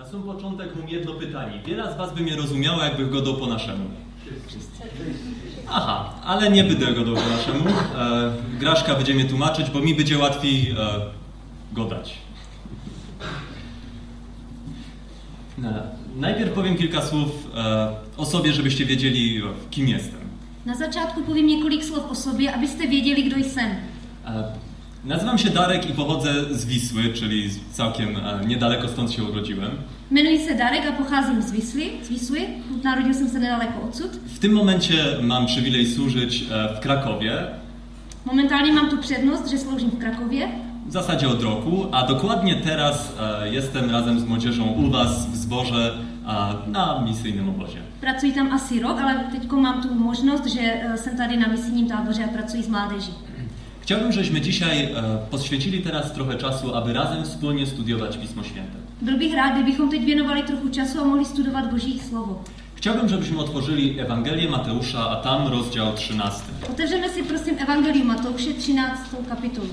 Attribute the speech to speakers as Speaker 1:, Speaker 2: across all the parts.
Speaker 1: sam początek mam jedno pytanie. Wiele z was by mnie rozumiało, jakby go dał po naszemu. Aha, ale nie będę go dał po naszemu. Graszka będzie mnie tłumaczyć, bo mi będzie łatwiej godać. Najpierw powiem kilka słów o sobie, żebyście wiedzieli, kim jestem.
Speaker 2: Na začátku povím několik slov o sobě, abyste věděli, kdo jsem.
Speaker 1: Nazywam się Darek i pochodzę z Wisły, czyli całkiem niedaleko stąd się urodziłem.
Speaker 2: Jmenuji se Darek a pocházím z Wisły. Narodil jsem se nedaleko odsud.
Speaker 1: W tym momencie mam przywilej służyć w Krakowie.
Speaker 2: Momentálně mám tu přednost, že sloužím v Krakově.
Speaker 1: W zasadzie od roku, a dokładnie teraz jestem razem z młodzieżą u was w zborze na misyjnym obozie.
Speaker 2: Pracuji tam asi rok, ale teďko mám tu možnost, že jsem tady na misijním táboře a pracuji s mládeží.
Speaker 1: Chciałbym, żebyśmy dzisiaj poświęcili teraz trochę czasu, aby razem wspólnie studiować Pismo Święte.
Speaker 2: Byl bych rád, kdybychom teď věnovali trochu času a mohli studovat Boží slovo.
Speaker 1: Chciałbym, żebyśmy otworzyli Ewangelię Mateusza, a tam rozdział 13.
Speaker 2: Otevřeme si prosím Evangelium Matouše 13. kapitolu.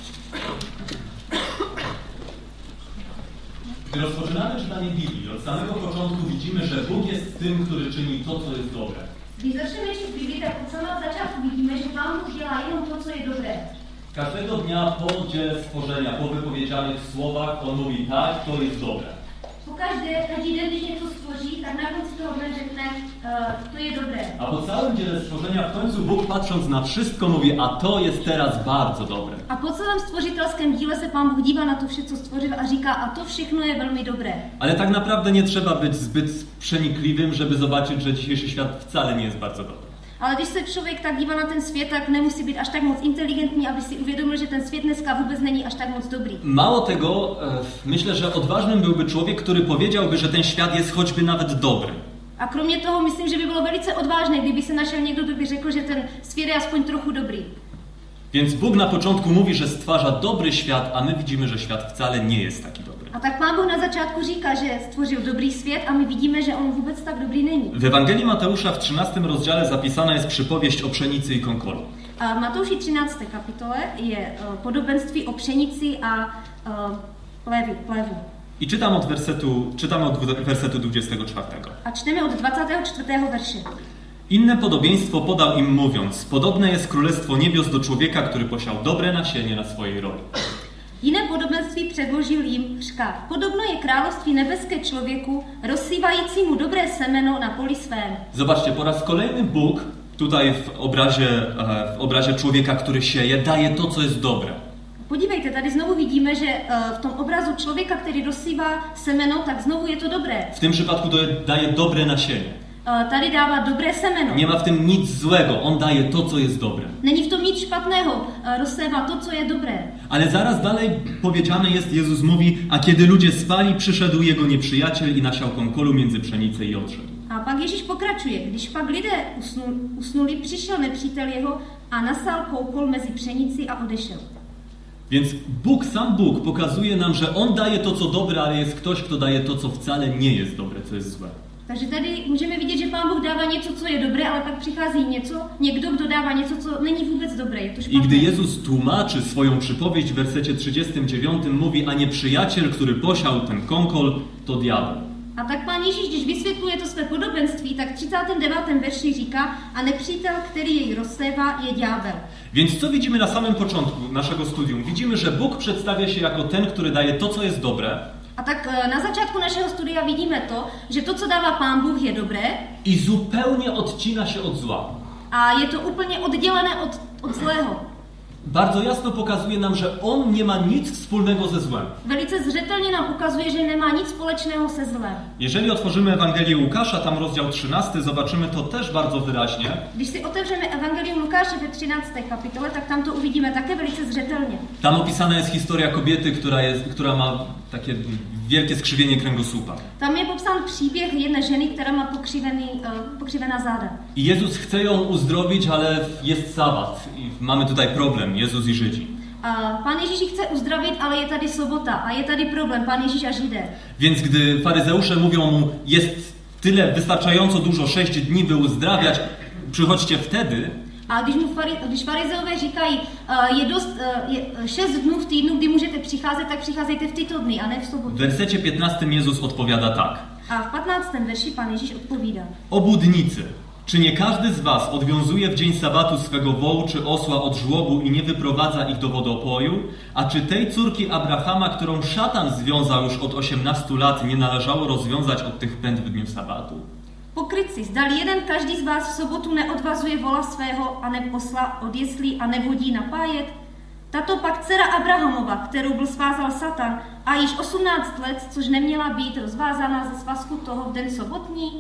Speaker 1: Gdy rozpoczynamy czytanie Biblii, od samego początku widzimy, że Bóg jest tym, który czyni to, co jest dobre.
Speaker 2: Když začneme číst Biblii, tak od samého začátku vidíme, že Pán Bůh dělá jenom to, co je dobré.
Speaker 1: Każdego dnia po dziele stworzenia, po wypowiedzianych słowach, on mówi tak, to jest dobre.
Speaker 2: Každý den, když něco stvoří, tak na konci toho dne řekne, to je dobré.
Speaker 1: A po całym dziele stworzenia w końcu Bóg, patrząc na wszystko, mówi, a to jest teraz bardzo dobre.
Speaker 2: A po celém stvořitelském díle se Pán Bůh dívá na to vše, co stvořil a říká, a to všechno je velmi dobré.
Speaker 1: Ale tak naprawdę nie trzeba być zbyt przenikliwym, żeby zobaczyć, że dzisiejszy świat wcale nie jest bardzo dobry.
Speaker 2: Ale když se člověk tak dívá na ten svět, tak nemusí být až tak moc inteligentní, aby si uvědomil, že ten svět dneska vůbec není až tak moc dobrý.
Speaker 1: Mało tego, myślę, że odważnym byłby człowiek, który powiedziałby, że ten świat jest choćby nawet dobry.
Speaker 2: A kromě toho myslím, že by bylo velice odvážné, kdyby se našel někdo, kdo by řekl, že ten svět je aspoň trochu dobrý.
Speaker 1: Więc Bóg na początku mówi, że stwarza dobry świat, a my widzimy, że świat wcale nie jest taki dobry.
Speaker 2: A tak Pán Bůh na začátku říká, že stvořil dobrý svět a my vidíme, že on vůbec tak dobrý není.
Speaker 1: W Ewangelii Mateusza w 13 rozdziale zapisana jest przypowieść o pszenicy i konkolu.
Speaker 2: A v Matouši 13. kapitole je podobenství o pšenici a plevu.
Speaker 1: I czytamy od wersetu 24.
Speaker 2: A čteme od 24. verše.
Speaker 1: Inne podobieństwo podał im mówiąc, podobne jest królestwo niebios do człowieka, który posiał dobre nasienie na swojej roli.
Speaker 2: Jiné podobenství předložil jim, říká, podobno je království nebeské člověku, rozsývajícímu dobré semeno na poli svém.
Speaker 1: Zobaczcie, po raz kolejny Bóg tutaj w obrazie człowieka, który sieje, daje to, co jest dobre.
Speaker 2: Podívejte, tady znovu vidíme, že v tom obrazu člověka, který rozsývá semeno, tak znovu je to dobré.
Speaker 1: W tym przypadku daje dobre nasienie.
Speaker 2: Tady dává dobré semeno.
Speaker 1: Nie ma w tym nic złego, on daje to, co jest dobre.
Speaker 2: Není v tom nic špatného, rozsévá to, co je dobré.
Speaker 1: Ale zaraz dalej powiedziane jest, Jezus mówi, a kiedy ludzie spali, przyszedł jego nieprzyjaciel i nasiał konkolu między pszenicę i odszedł.
Speaker 2: A pak Ježíš pokračuje, když pak lidé usnuli, přišel nepřítel jeho a nasál koukol mezi pšenici a odešel.
Speaker 1: Więc sam Bóg pokazuje nam, że On daje to, co dobre, ale jest ktoś, kto daje to, co wcale nie jest dobre, co jest złe.
Speaker 2: Takže tady můžeme vidět, že Pán Bůh dává něco, co je dobré, ale pak přichází někdo, kdo dává něco, co není vůbec dobré. Je to špatné.
Speaker 1: I gdy Jezus tłumaczy swoją przypowieść w wersecie 39, mówi, a nieprzyjaciel, który posiał ten konkol, to diabeł.
Speaker 2: A tak Pán Ježíš, když vysvětluje to své podobenství, tak v 39. verši říká, a nepřítel, který jej rozsévá, je ďábel.
Speaker 1: Więc co widzimy na samym początku naszego studium? Widzimy, że Bóg przedstawia się jako ten, który daje to, co jest dobre.
Speaker 2: A tak na začátku našeho studia vidíme to, že to, co dává Pán Bůh, je dobré.
Speaker 1: I zupełnie odcina się od zła.
Speaker 2: A je to úplně oddělené od zlého.
Speaker 1: Bardzo jasno pokazuje nam, że On nie ma nic wspólnego ze złem.
Speaker 2: Velice zřetelně nám ukazuje, že nemá nic společného se zlem.
Speaker 1: Jeżeli otworzymy Ewangelię Łukasza, tam rozdział 13, zobaczymy to też bardzo wyraźnie.
Speaker 2: Když si otevřeme Evangelium Lukáše ve 13. kapitole, tak tam to uvidíme také velice zřetelně.
Speaker 1: Tam opisana jest historia kobiety, która ma takie wielkie skrzywienie kręgosłupa.
Speaker 2: Tam je popsán příběh jedné ženy, která má pokřivená záda.
Speaker 1: I Jezus chce ją uzdrowić, ale jest sabat i mamy tutaj problem, Jezus i Żydzi.
Speaker 2: A Pán Ježíš chce uzdravit, ale je tady sobota a je tady problém, Pán Ježíš a Židé.
Speaker 1: Więc gdy faryzeusze mówią mu, jest tyle, wystarczająco dużo, 6 dni, by uzdrawiać, przychodźcie wtedy.
Speaker 2: A když farizeové říkají, je dost 6 dnů v týdnu, kdy můžete přicházet, tak přicházejte w tyto dny, a ne v sobotu.
Speaker 1: W wersecie 15 Jezus odpowiada tak.
Speaker 2: A w 15. verši Pan Ježíš odpovídá.
Speaker 1: Obłudnicy, czy nie każdy z was odwiązuje w dzień sabatu swego wołu czy osła od żłobu i nie wyprowadza ich do wodopoju? A czy tej córki Abrahama, którą szatan związał już od 18 lat, nie należało rozwiązać od tych pęd w dniu sabatu?
Speaker 2: Pokrytci, zdali jeden každý z vás v sobotu neodvazuje vola svého a neposla od jeslí a nevodí napájet? Tato pak dcera Abrahamova, kterou byl svázal Satan, a již 18 let, což neměla být rozvázána ze svazku toho v den sobotní?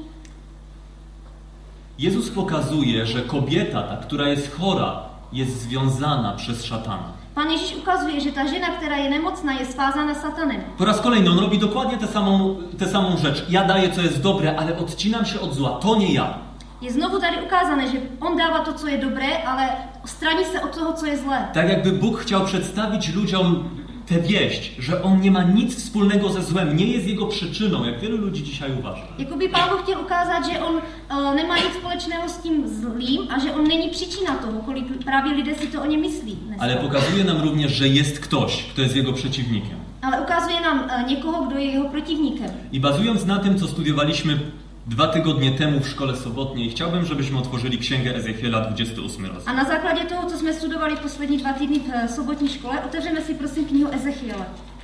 Speaker 1: Jezus pokazuje, że kobieta, ta, która jest chora, jest związana przez szatana.
Speaker 2: Pan Ježíš ukazuje, že ta žena, která je nemocná, je svázána satanem.
Speaker 1: Po raz kolejny on robi dokładnie tę samą rzecz. Ja daję, co jest dobre, ale odcinam się od zła. To nie ja.
Speaker 2: Je znovu tady ukázané, že on dává to, co je dobré, ale straní se od toho, co je zlé.
Speaker 1: Tak jakby Bóg chciał przedstawić ludziom tę wieść, że on nie ma nic wspólnego ze złem, nie jest jego przyczyną, jak wielu ludzi dzisiaj uważa.
Speaker 2: Jakoby Pán Bůh chtěl ukázat, že on nemá nic společného s tím zlým a že on není příčina toho, kolik právě lidé si to o něm myslí.
Speaker 1: Ale pokazuje nam również, że jest ktoś, kto jest jego przeciwnikiem.
Speaker 2: Ale ukazuje nám někoho, kdo je jeho protivníkem.
Speaker 1: I bazując na tym, co studiowaliśmy 2 tygodnie temu w szkole sobotniej, chciałbym, żebyśmy otworzyli Księgę Ezechiela, 28 rozdział.
Speaker 2: A na základě toho, co jsme studovali poslední 2 týdny v sobotní škole, otevřeme si prosím knihu Ezechiela.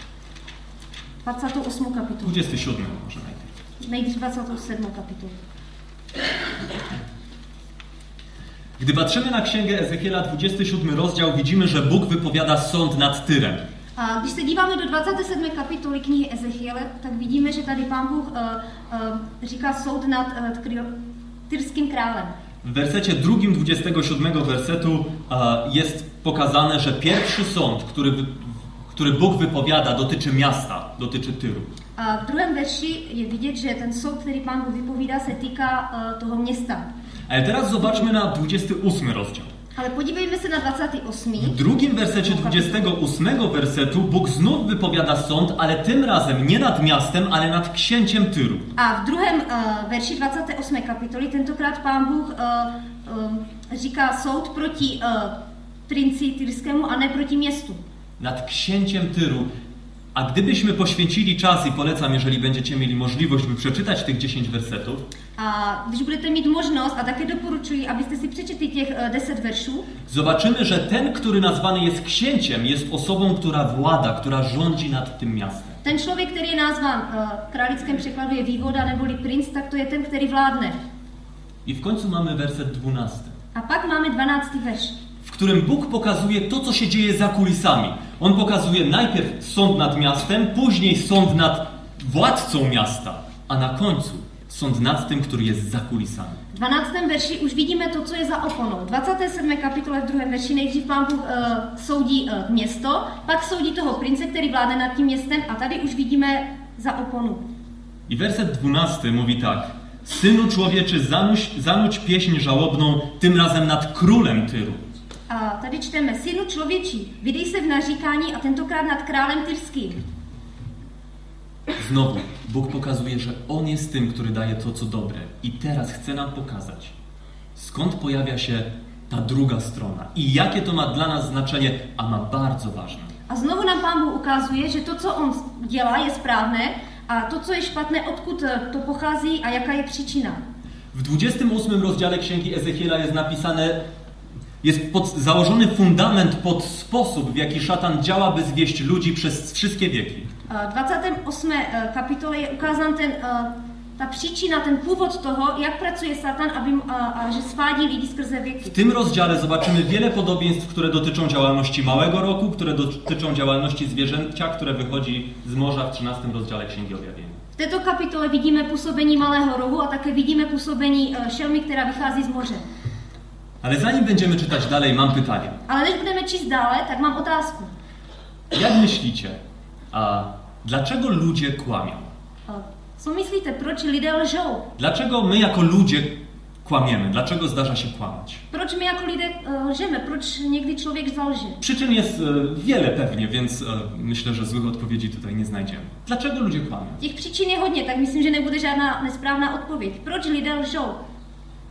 Speaker 2: 28. kapitolu.
Speaker 1: 27 może najpierw.
Speaker 2: Nejdřív 27. kapitolu.
Speaker 1: Gdy patrzymy na Księgę Ezechiela, 27 rozdział, widzimy, że Bóg wypowiada sąd nad Tyrem.
Speaker 2: A když se díváme do 27. kapitoly knihy Ezechiele, tak vidíme, že tady Pán Bůh říká soud nad tyrským králem.
Speaker 1: W wersecie 2, 27 wersetu jest pokazane, że pierwszy sąd, który Bóg wypowiada, dotyczy miasta, dotyczy Tyru.
Speaker 2: A v druhém verši je vidět, že ten soud, který Pán Bůh vypovídá, se týká toho města.
Speaker 1: Ale teraz zobaczmy na 28 rozdział.
Speaker 2: Ale podívejme se na 28.
Speaker 1: W drugim wersecie 28 wersetu Bóg znów wypowiada sąd, ale tym razem nie nad miastem, ale nad księciem Tyru.
Speaker 2: A v druhém verši 28. kapitoly tentokrát Pán Bůh říká soud proti princi tyrskému a ne proti městu.
Speaker 1: Nad księciem Tyru. A gdybyśmy poświęcili czas, i polecam, jeżeli będziecie mieli możliwość, by przeczytać tych 10 wersetów,
Speaker 2: a když budete mít možnost, a také doporučuji, abyste si přečetli těch 10 veršů,
Speaker 1: zobaczymy, że ten, który nazwany jest księciem, jest osobą, która włada, która rządzi nad tym miastem.
Speaker 2: Ten člověk, který je nazván v králickém překladu je vývoda neboli princ, tak to je ten, který vládne.
Speaker 1: I w końcu mamy werset 12.
Speaker 2: A pak máme 12. verš,
Speaker 1: W którym Bóg pokazuje to, co się dzieje za kulisami. On pokazuje najpierw sąd nad miastem, później sąd nad władcą miasta, a na końcu sąd nad tym, który jest za kulisami.
Speaker 2: V 12. verši už vidíme to, co je za oponou. V 27. kapitole v 2. verši nejdřív Pán Bůh soudí město, pak soudí toho prince, který vládne nad tím městem, a tady už vidíme za oponu.
Speaker 1: I werset 12 mówi tak. Synu człowieczy, zanuć pieśń żałobną, tym razem nad królem Tyru.
Speaker 2: A tady čteme, synu člověčí, vydej se v naříkání a tentokrát nad králem tyrským.
Speaker 1: Znowu, Bóg pokazuje, że On jest tym, który daje to, co dobre. I teraz chce nam pokazać, skąd pojawia się ta druga strona i jakie to ma dla nas znaczenie, a ma bardzo ważne.
Speaker 2: A znovu nám Pán Bůh ukazuje, že to, co on dělá, je správné a to, co je špatné, odkud to pochází a jaká je příčina.
Speaker 1: W 28 rozdziale Księgi Ezechiela jest napisane, jest założony fundament pod sposób, w jaki szatan działa, by zwieść ludzi przez wszystkie wieki.
Speaker 2: V 28. kapitole je ukázán ta příčina, ten původ toho, jak pracuje Satan, a že svádí lidi skrze věky.
Speaker 1: W tym rozdziale zobaczymy wiele podobieństw, które dotyczą działalności małego roku, które dotyczą działalności zwierzęcia, które wychodzi z morza w 13 rozdziale Księgi Objawienia.
Speaker 2: V této kapitole vidíme působení malého rohu a také vidíme působení šelmy, která vychází z moře.
Speaker 1: Ale zanim będziemy czytać dalej, mam pytanie.
Speaker 2: Ale než budeme číst dále, tak mám otázku.
Speaker 1: Jak myślicie, dlaczego ludzie kłamią?
Speaker 2: Co myslíte, proč lidé lžou?
Speaker 1: Dlaczego my jako ludzie kłamiemy? Dlaczego zdarza się kłamać?
Speaker 2: Proč my jako lidé lžeme? Proč někdy člověk zalže?
Speaker 1: Przyczyn jest wiele pewnie, więc myślę, że złych odpowiedzi tutaj nie znajdziemy. Dlaczego ludzie kłamią?
Speaker 2: Těch příčin je hodně, tak myslím, že nebude žádná nesprávná odpověď. Proč lidé lžou?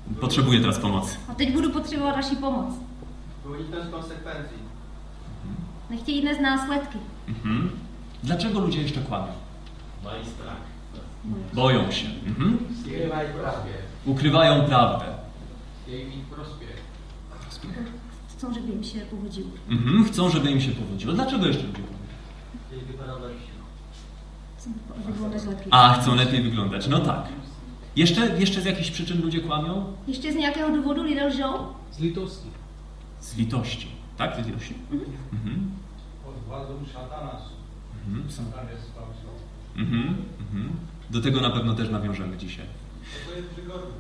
Speaker 1: Potrzebuję teraz pomocy.
Speaker 2: A teď budu potřebovat vaši pomoc.
Speaker 3: Uniknąć konsekwencji.
Speaker 2: Nechtějí dnes následky.
Speaker 1: Dlaczego ludzie jeszcze kłamią?
Speaker 4: Mají strach.
Speaker 1: Boją się.
Speaker 3: Skrývají pravdě.
Speaker 1: Ukrywają prawdę.
Speaker 3: Chtějí mít prospěch.
Speaker 2: Chcą, żeby im się powodziło.
Speaker 1: Chcą, żeby im się powodziło. Dlaczego jeszcze ludzie kłamią?
Speaker 3: Chtějí vypadat lepší.
Speaker 2: Chcą wyglądać lepiej.
Speaker 1: A, chcą lepiej wyglądać. No tak. Jeszcze z jakichś przyczyn ludzie kłamią?
Speaker 2: Ještě z nějakého důvodu lidé lžou?
Speaker 3: Z litosti.
Speaker 1: Z litości. Tak? Z litości?
Speaker 5: Od władzy szatana. Szatan jest fałszywy.
Speaker 1: Do tego na pewno też nawiążemy dzisiaj.
Speaker 5: To jest wygodne.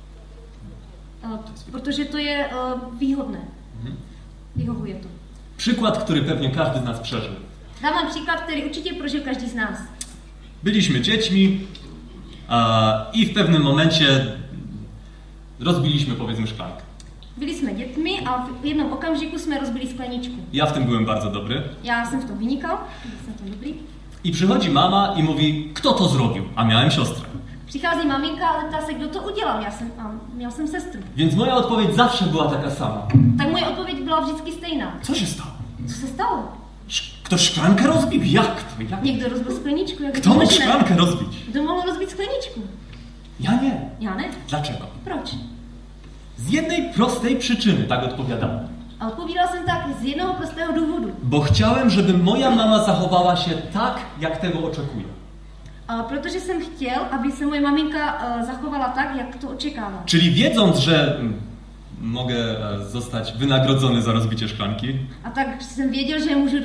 Speaker 2: Protože to je výhodné. Vyhovuje to.
Speaker 1: Przykład, który pewnie każdy z nas przeżył.
Speaker 2: Dám vám příklad, který určitě prožil každý z nás.
Speaker 1: Byliśmy dziećmi i w pewnym momencie rozbiliśmy, powiedzmy, szklankę.
Speaker 2: Byli jsme dětmi a v jednom okamžiku jsme rozbili skleničku.
Speaker 1: Ja w tym byłem bardzo dobry.
Speaker 2: Já jsem v tom vynikal, jsem to dobrý.
Speaker 1: I przychodzi mama i mówi, kto to zrobił? A miałem siostrę.
Speaker 2: Přichází maminka a zeptá se, kdo to udělal. Měl jsem sestru.
Speaker 1: Więc moja odpowiedź zawsze była taka sama.
Speaker 2: Tak moje odpověď byla vždycky stejná.
Speaker 1: Co się stało?
Speaker 2: Co se stalo?
Speaker 1: Ktoś szklankę rozbił? Jak to? Jak?
Speaker 2: Někdo rozbil skleničku. Jak
Speaker 1: Kto mógł szklankę rozbić?
Speaker 2: Kdo mohl rozbít skleničku?
Speaker 1: Ja nie.
Speaker 2: Já ne.
Speaker 1: Dlaczego?
Speaker 2: Proč?
Speaker 1: Z jednej prostej przyczyny tak odpowiadałem.
Speaker 2: A odpovídal jsem tak z jednoho prostého důvodu.
Speaker 1: Bo chciałem, żeby moja mama zachowała się tak, jak tego oczekuje.
Speaker 2: Protože jsem chtěl, aby se moje maminka zachovala tak, jak to očekává.
Speaker 1: Czyli wiedząc, że mogę zostać wynagrodzony za rozbicie szklanki.
Speaker 2: A tak jsem věděl, že můžu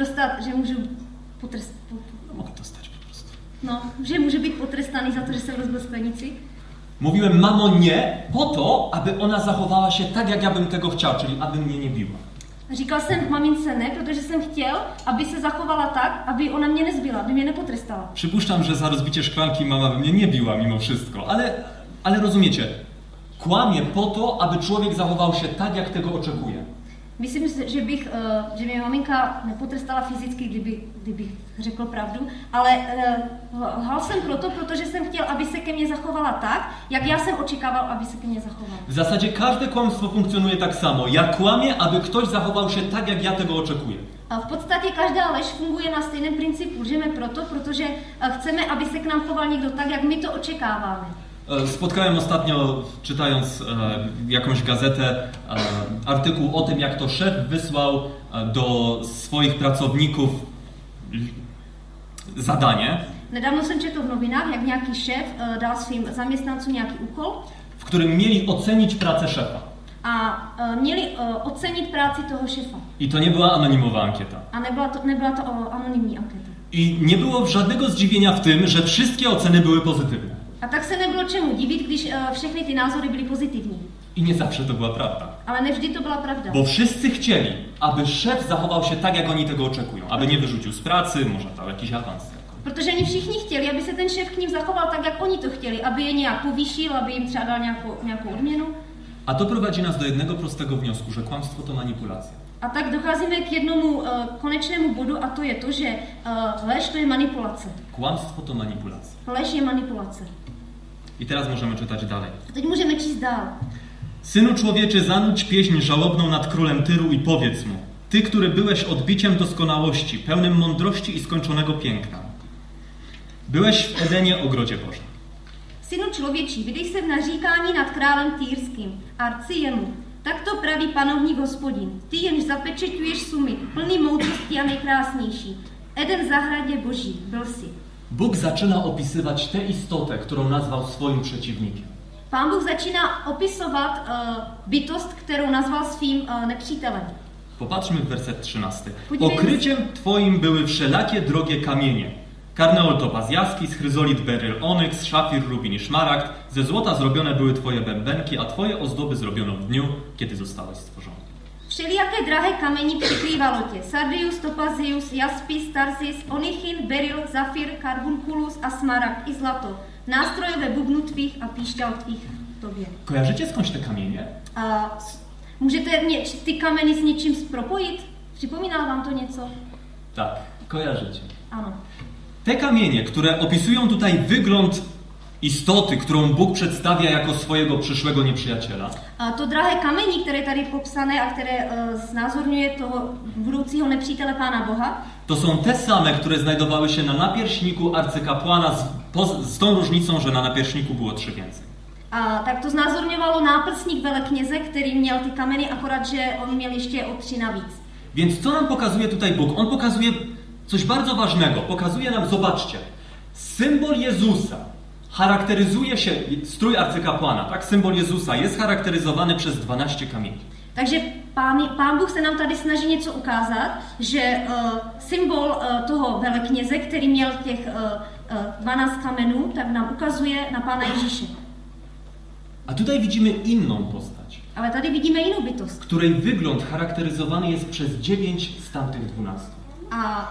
Speaker 1: Mogę dostać po prostu.
Speaker 2: No, že můžu být potrestaný za to, že jsem rozbil sklenici.
Speaker 1: Mówiłem, mamo, nie, po to, aby ona zachowała się tak, jak ja bym tego chciał, czyli aby mnie nie biła.
Speaker 2: Říkal jsem mamince ne, protože jsem chtěl, aby se zachovala tak, aby ona mě nezbila, aby mě nepotrestala.
Speaker 1: Przypuszczam, że za rozbicie szklanki mama by mnie nie biła mimo wszystko, ale rozumiecie, kłamie po to, aby człowiek zachował się tak, jak tego oczekuje.
Speaker 2: Myslím, že mě maminka nepotrestala fyzicky, kdybych řekl pravdu, ale lhal jsem protože jsem chtěl, aby se ke mně zachovala tak, jak já jsem očekával, aby se ke mně zachovala.
Speaker 1: W zasadzie każde kłamstwo funkcjonuje tak samo. Ja kłamię, aby ktoś zachował się tak, jak ja tego oczekuję.
Speaker 2: A v podstatě každá lež funguje na stejném principu. Lžeme protože chceme, aby se k nám choval někdo tak, jak my to očekáváme.
Speaker 1: Spotkałem ostatnio, czytając jakąś gazetę, artykuł o tym, jak to szef wysłał do swoich pracowników zadanie,
Speaker 2: Nedávno jsem četl v novinách, jak nějaký šéf dal svým zaměstnancům nějaký úkol,
Speaker 1: w którym mieli ocenić pracę szefa.
Speaker 2: a měli ocenit práci toho šefa.
Speaker 1: I to nie była anonimowa ankieta.
Speaker 2: A nebyla to anonymní anketa.
Speaker 1: I nie było żadnego zdziwienia w tym, że wszystkie oceny były pozytywne.
Speaker 2: A tak se nebylo čemu divit, když všechny ty názory byly pozitivní.
Speaker 1: I nie zawsze to była prawda.
Speaker 2: Ale nevždy to byla pravda.
Speaker 1: Bo wszyscy chcieli, aby szef zachował się tak, jak oni tego oczekują. Aby nie wyrzucił z pracy, może dał jakiś awans.
Speaker 2: Protože oni všichni chtěli, aby se ten šéf k ním zachoval tak, jak oni to chtěli. Aby je nějak povýšil, aby jim třeba dal nějakou odměnu.
Speaker 1: A to prowadzi nas do jednego prostego wniosku, że kłamstwo to manipulacja.
Speaker 2: A tak docházíme k jednomu konečnému bodu, a to je to, že lež to je manipulace.
Speaker 1: Kłamstwo to manipulacja.
Speaker 2: Lež je manipulace.
Speaker 1: I teraz możemy czytać dalej.
Speaker 2: A teď můžeme číst dál.
Speaker 1: Synu człowieczy, zanudź pieśń żałobną nad królem Tyru i powiedz mu: Ty, który byłeś odbiciem doskonałości, pełnym mądrości i skończonego piękna. Byłeś w Edenie, ogrodzie Bożym.
Speaker 2: Synu člověčí, vydej se v naříkání nad králem Týrským a rci jemu. Tak to praví panovník Hospodin. Ty jenž zapečeťuješ sumy, plný moudrosti a nejkrásnější. Eden v zahradě Boží, byl jsi.
Speaker 1: Bóg zaczyna opisywać tę istotę, którą nazwał swoim przeciwnikiem.
Speaker 2: Pán Bůh začíná opisovat bytost, kterou nazval svým nepřítelem.
Speaker 1: Popatrzmy w werset 13.
Speaker 2: Podívejme
Speaker 1: Okryciem twoim były wszelakie drogie kamienie. Karneol topaz jaskis, chryzolit beryl onyks, szafir, rubin i szmaragd. Ze złota zrobione były twoje bębenki, a twoje ozdoby zrobiono w dniu, kiedy zostałeś stworzony.
Speaker 2: Všelijaké drahé kamení přikrývalo tě. Sardius, topazius, jaspis, tarsis, onychyn, beryl, zafir, karbunkulus a smaragd i zlato. Nástroje ve bubnu tvých a píšťal tvých tobě.
Speaker 1: Kojarzycie skądś te kamienie?
Speaker 2: Můžete ty kameny s něčím propojit? Připomíná vám to něco?
Speaker 1: Tak, kojarzycie.
Speaker 2: Ano.
Speaker 1: Te kamienie, które opisują tutaj wygląd istoty, którą Bóg przedstawia jako swojego przyszłego nieprzyjaciela.
Speaker 2: A to drahé kamení, které tady popsané a které znázorňuje toho budoucího nepřítele Pána Boha,
Speaker 1: To są te same, które znajdowały się na napierśniku arcykapłana z tą różnicą, że na napierśniku było 3 więcej.
Speaker 2: a tak to znázorňovalo náprsník velekněze, který měl ty kameny, akorát, že on měl ještě o 3 navíc.
Speaker 1: Więc co nam pokazuje tutaj Bóg? On pokazuje coś bardzo ważnego. Pokazuje nam, zobaczcie, symbol Jezusa charakteryzuje się, strój arcykapłana, tak? Symbol Jezusa jest charakteryzowany przez 12 kamieni.
Speaker 2: Takže pán Bůh se nám tady snaží něco ukázat, že symbol toho velekněze, který měl těch 12 kamenů, tak nám ukazuje na Pána Ježíše.
Speaker 1: A tutaj widzimy inną postać,
Speaker 2: Ale tady vidíme jinou bytost.
Speaker 1: której wygląd charakteryzowany jest przez 9 z tamtych 12.
Speaker 2: A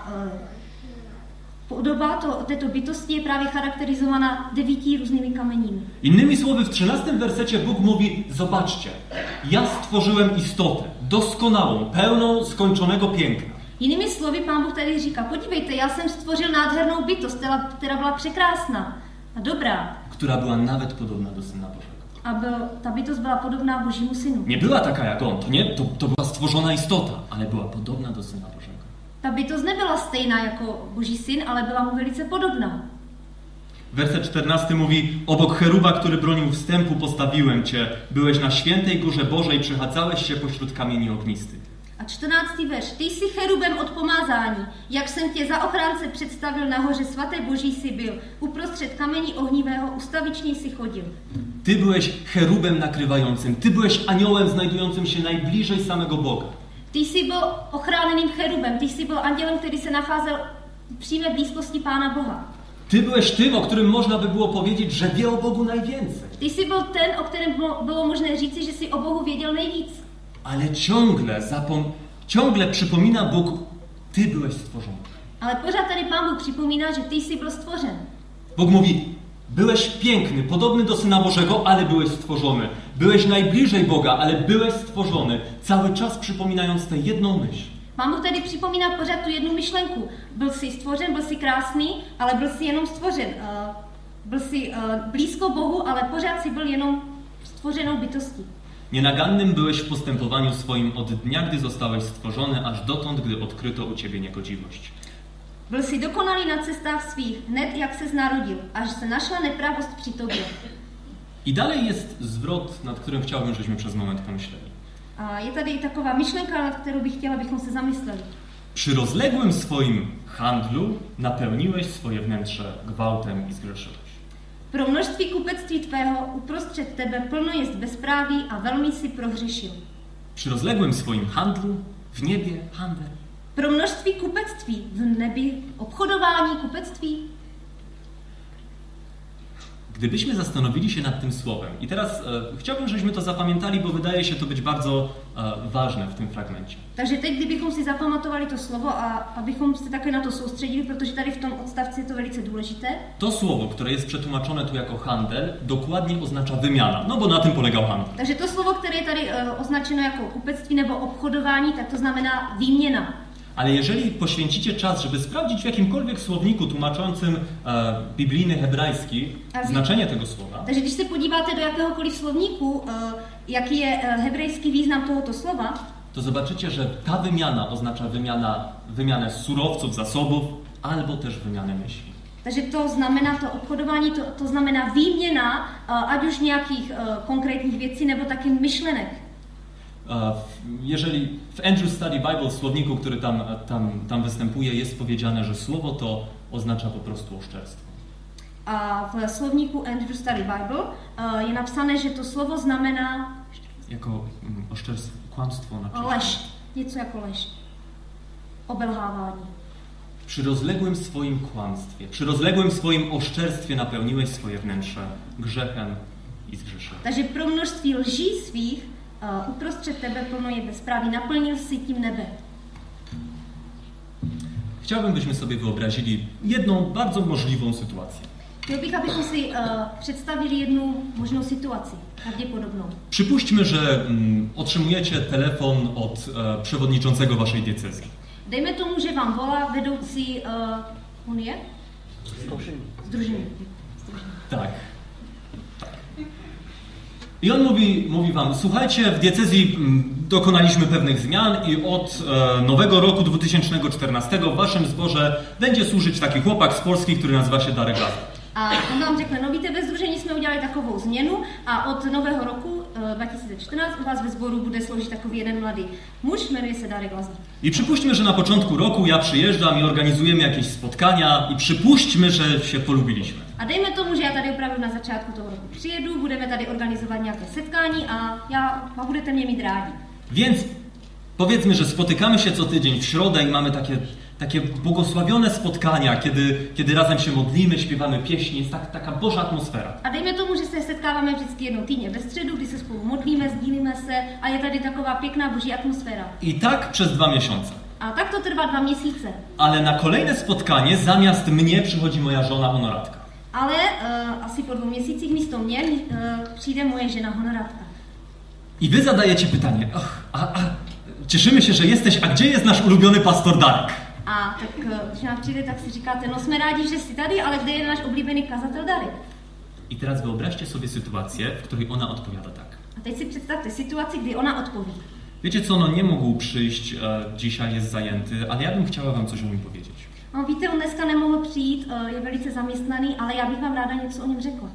Speaker 2: podoba této bytosti je právě charakterizovaná 9 různými kameními.
Speaker 1: Innymi słowy, w 13 wersecie Bóg mówi, zobaczcie, ja stworzyłem istotę, doskonałą, pełną skończonego piękna.
Speaker 2: Jinými slovy, Pán Bůh tady říká, podívejte, já jsem stvořil nádhernou bytost, která byla překrásná a dobrá.
Speaker 1: Która była nawet podobna do Syna Bożego.
Speaker 2: A ta bytost byla podobná Božímu synu.
Speaker 1: Nie była taka jak on, to była stworzona istota, ale była podobna do Syna Bożego.
Speaker 2: Ta bytost nebyla stejná jako Boží syn, ale byla mu velice podobná.
Speaker 1: Werset 14 mówi, obok cheruba, który bronił wstępu, postawiłem Cię. Byłeś na świętej górze Bożej, przechadzałeś się pośród kamieni ognistych.
Speaker 2: A 14. verš. Ty jsi cherubem od pomazání, jak jsem tě za ochránce představil na hoře svaté Boží si byl, uprostřed kamení ohnivého ustawicznie si chodil.
Speaker 1: Ty byłeś cherubem nakrywającym, Ty byłeś aniołem znajdującym się najbliżej samego Boga.
Speaker 2: Ty jsi byl ochráneným cherubem, ty jsi byl andělem, který se nacházel v přímé blízkosti Pána Boha.
Speaker 1: Ty byłeś tym, o którym można by było powiedzieć, że wie o Bogu najwięcej.
Speaker 2: Ty jsi byl ten, o kterém bylo možné říci, že si o Bohu věděl nejvíc.
Speaker 1: Ale ciągle przypomina Bóg, Ty byłeś stworzony.
Speaker 2: Ale pořád tady Pán Bůh připomíná, že ty jsi byl stvořen.
Speaker 1: Bóg mówi, byłeś piękny, podobny do Syna Bożego, ale byłeś stworzony. Byłeś najbliżej Boga, ale byłeś stworzony. Cały czas przypominając tę jedną myśl.
Speaker 2: Pán Bůh tady připomíná pořád tu jednu myšlenku. Byl jsi stvořen, byl jsi krásný, ale byl jsi jenom stvořen. Byl jsi blízko Bohu, ale pořád jsi byl jenom stvořenou bytostí.
Speaker 1: Nienagannym byłeś w postępowaniu swoim od dnia, gdy zostałeś stworzony, aż dotąd, gdy odkryto u Ciebie niegodziwość.
Speaker 2: Byl jsi dokonalý na cestách svých, hned jak ses narodil, až se našla nepravost při tobě.
Speaker 1: I dalej jest zwrot, nad którym chciałbym, żebyśmy przez moment pomyśleli.
Speaker 2: A je tady taková myšlenka, nad kterou bych chtěla, abychom se zamysleli.
Speaker 1: Przy rozległym swoim handlu napełniłeś swoje wnętrze gwałtem i zgrzeszyłeś.
Speaker 2: Pro množství kupectví tvého uprostřed tebe plno jest bezpráví a velmi si prohřešil.
Speaker 1: Przy rozległym swoim handlu, w niebie, handel.
Speaker 2: Pro množství kupectví v nebi, obchodování, kupectví.
Speaker 1: Gdybyśmy zastanowili się nad tym słowem, i teraz chciałbym, żebyśmy to zapamiętali, bo wydaje się to być bardzo ważne w tym fragmencie.
Speaker 2: Takže teď, kdybychom si zapamatovali to slovo a abychom se také na to soustředili, protože tady v tom odstavci je to velice důležité.
Speaker 1: To słowo, które jest przetłumaczone tu jako handel, dokładnie oznacza wymiana, no bo na tym polegał handel.
Speaker 2: Takže to slovo, které je tady označeno jako kupectví nebo obchodování, tak to znamená výměna.
Speaker 1: Ale jeżeli poświęcicie czas, żeby sprawdzić w jakimkolwiek słowniku tłumaczącym biblijny hebrajski znaczenie tego słowa.
Speaker 2: Takže když se podíváte do jakéhokoliv slovníku, jaký je hebrejský význam tohoto slova,
Speaker 1: to zobaczycie, że ta wymiana oznacza wymianę surowców, zasobów, albo też wymianę myśli.
Speaker 2: Takže to znamená, to obchodování, to znamená výměna, ať už nějakých konkrétních věcí, nebo taky myšlenek.
Speaker 1: Jeżeli w Andrews Study Bible, słowniku, który tam występuje, jest powiedziane, że słowo to oznacza po prostu oszczerstwo.
Speaker 2: A w słowniku Andrews Study Bible je napsané, že to slovo znamená
Speaker 1: jako oszczerstwo, kłamstwo na czymś.
Speaker 2: Lež, něco jako lež. Obelhávání.
Speaker 1: Przy rozległym swoim kłamstwie, przy rozległym swoim oszczerstwie napełniłeś swoje wnętrze grzechem i zgrzeszyłeś.
Speaker 2: Takže pro množství lží svých uprostřed tebe plno je bezpráví, naplnil si tím nebe.
Speaker 1: Chciałbym, byśmy sobie wyobrazili jedną bardzo możliwą sytuację.
Speaker 2: Chtěl bych, abychom si představili jednu možnou situaci, pravděpodobnou.
Speaker 1: Przypuśćmy, że otrzymujecie telefon od przewodniczącego waszej diecezji.
Speaker 2: Dejme tomu, že vám volá vedoucí Unie? Združení.
Speaker 1: Tak. I on mówi wam, słuchajcie, w diecezji dokonaliśmy pewnych zmian i od nowego roku 2014 w waszym zborze będzie służyć taki chłopak z Polski, który nazywa się Darek Lazar.
Speaker 2: A on vám řekne, no víte, ve sdružení jsme udělali takovou změnu a od nového roku 2014 u vás ve sboru bude sloužit takový jeden mladý muž, jmenuje se Darek Lazar.
Speaker 1: I przypuśćmy, że na początku roku ja przyjeżdżam i organizujemy jakieś spotkania i przypuśćmy, że się polubiliśmy.
Speaker 2: A dejme tomu, že já tady opravdu na začátku toho roku přijedu, budeme tady organizovat nějaké setkání a budete mě mít rádi.
Speaker 1: Więc powiedzmy, że spotykamy się co tydzień w środę i mamy takie błogosławione spotkania, kiedy razem się modlimy, śpiewamy pieśni, jest taka Boża atmosfera.
Speaker 2: A dejme tomu, že se setkáváme vždycky jednou týdně ve středu, kdy se spolu modlíme, sdílíme se a je tady taková pěkná boží atmosféra.
Speaker 1: I tak przez 2 miesiące.
Speaker 2: A tak to trvá 2 měsíce.
Speaker 1: Ale na kolejne spotkanie zamiast mnie przychodzi moja żona Honoratka.
Speaker 2: Ale asi po 2 měsících místo mě přijde moje žena Honoratka.
Speaker 1: I wy zadajecie pytanie, cieszymy się, że jesteś, a gdzie jest nasz ulubiony pastor Darek?
Speaker 2: A tak, když nám přijde, tak si říkáte, no jsme rádi, že jsi tady, ale kde je náš oblíbený kazatel Darek?
Speaker 1: I teraz wyobraźcie sobie sytuację, w której ona odpowiada tak.
Speaker 2: A teď si představte situaci, kdy ona odpoví.
Speaker 1: Wiecie co, no nie mógł przyjść, dzisiaj jest zajęty, ale ja bym chciała wam coś o nim powiedzieć.
Speaker 2: No víte, on dneska nemohl přijít, je velice zaměstnaný, ale já bych vám ráda něco o něm řekla.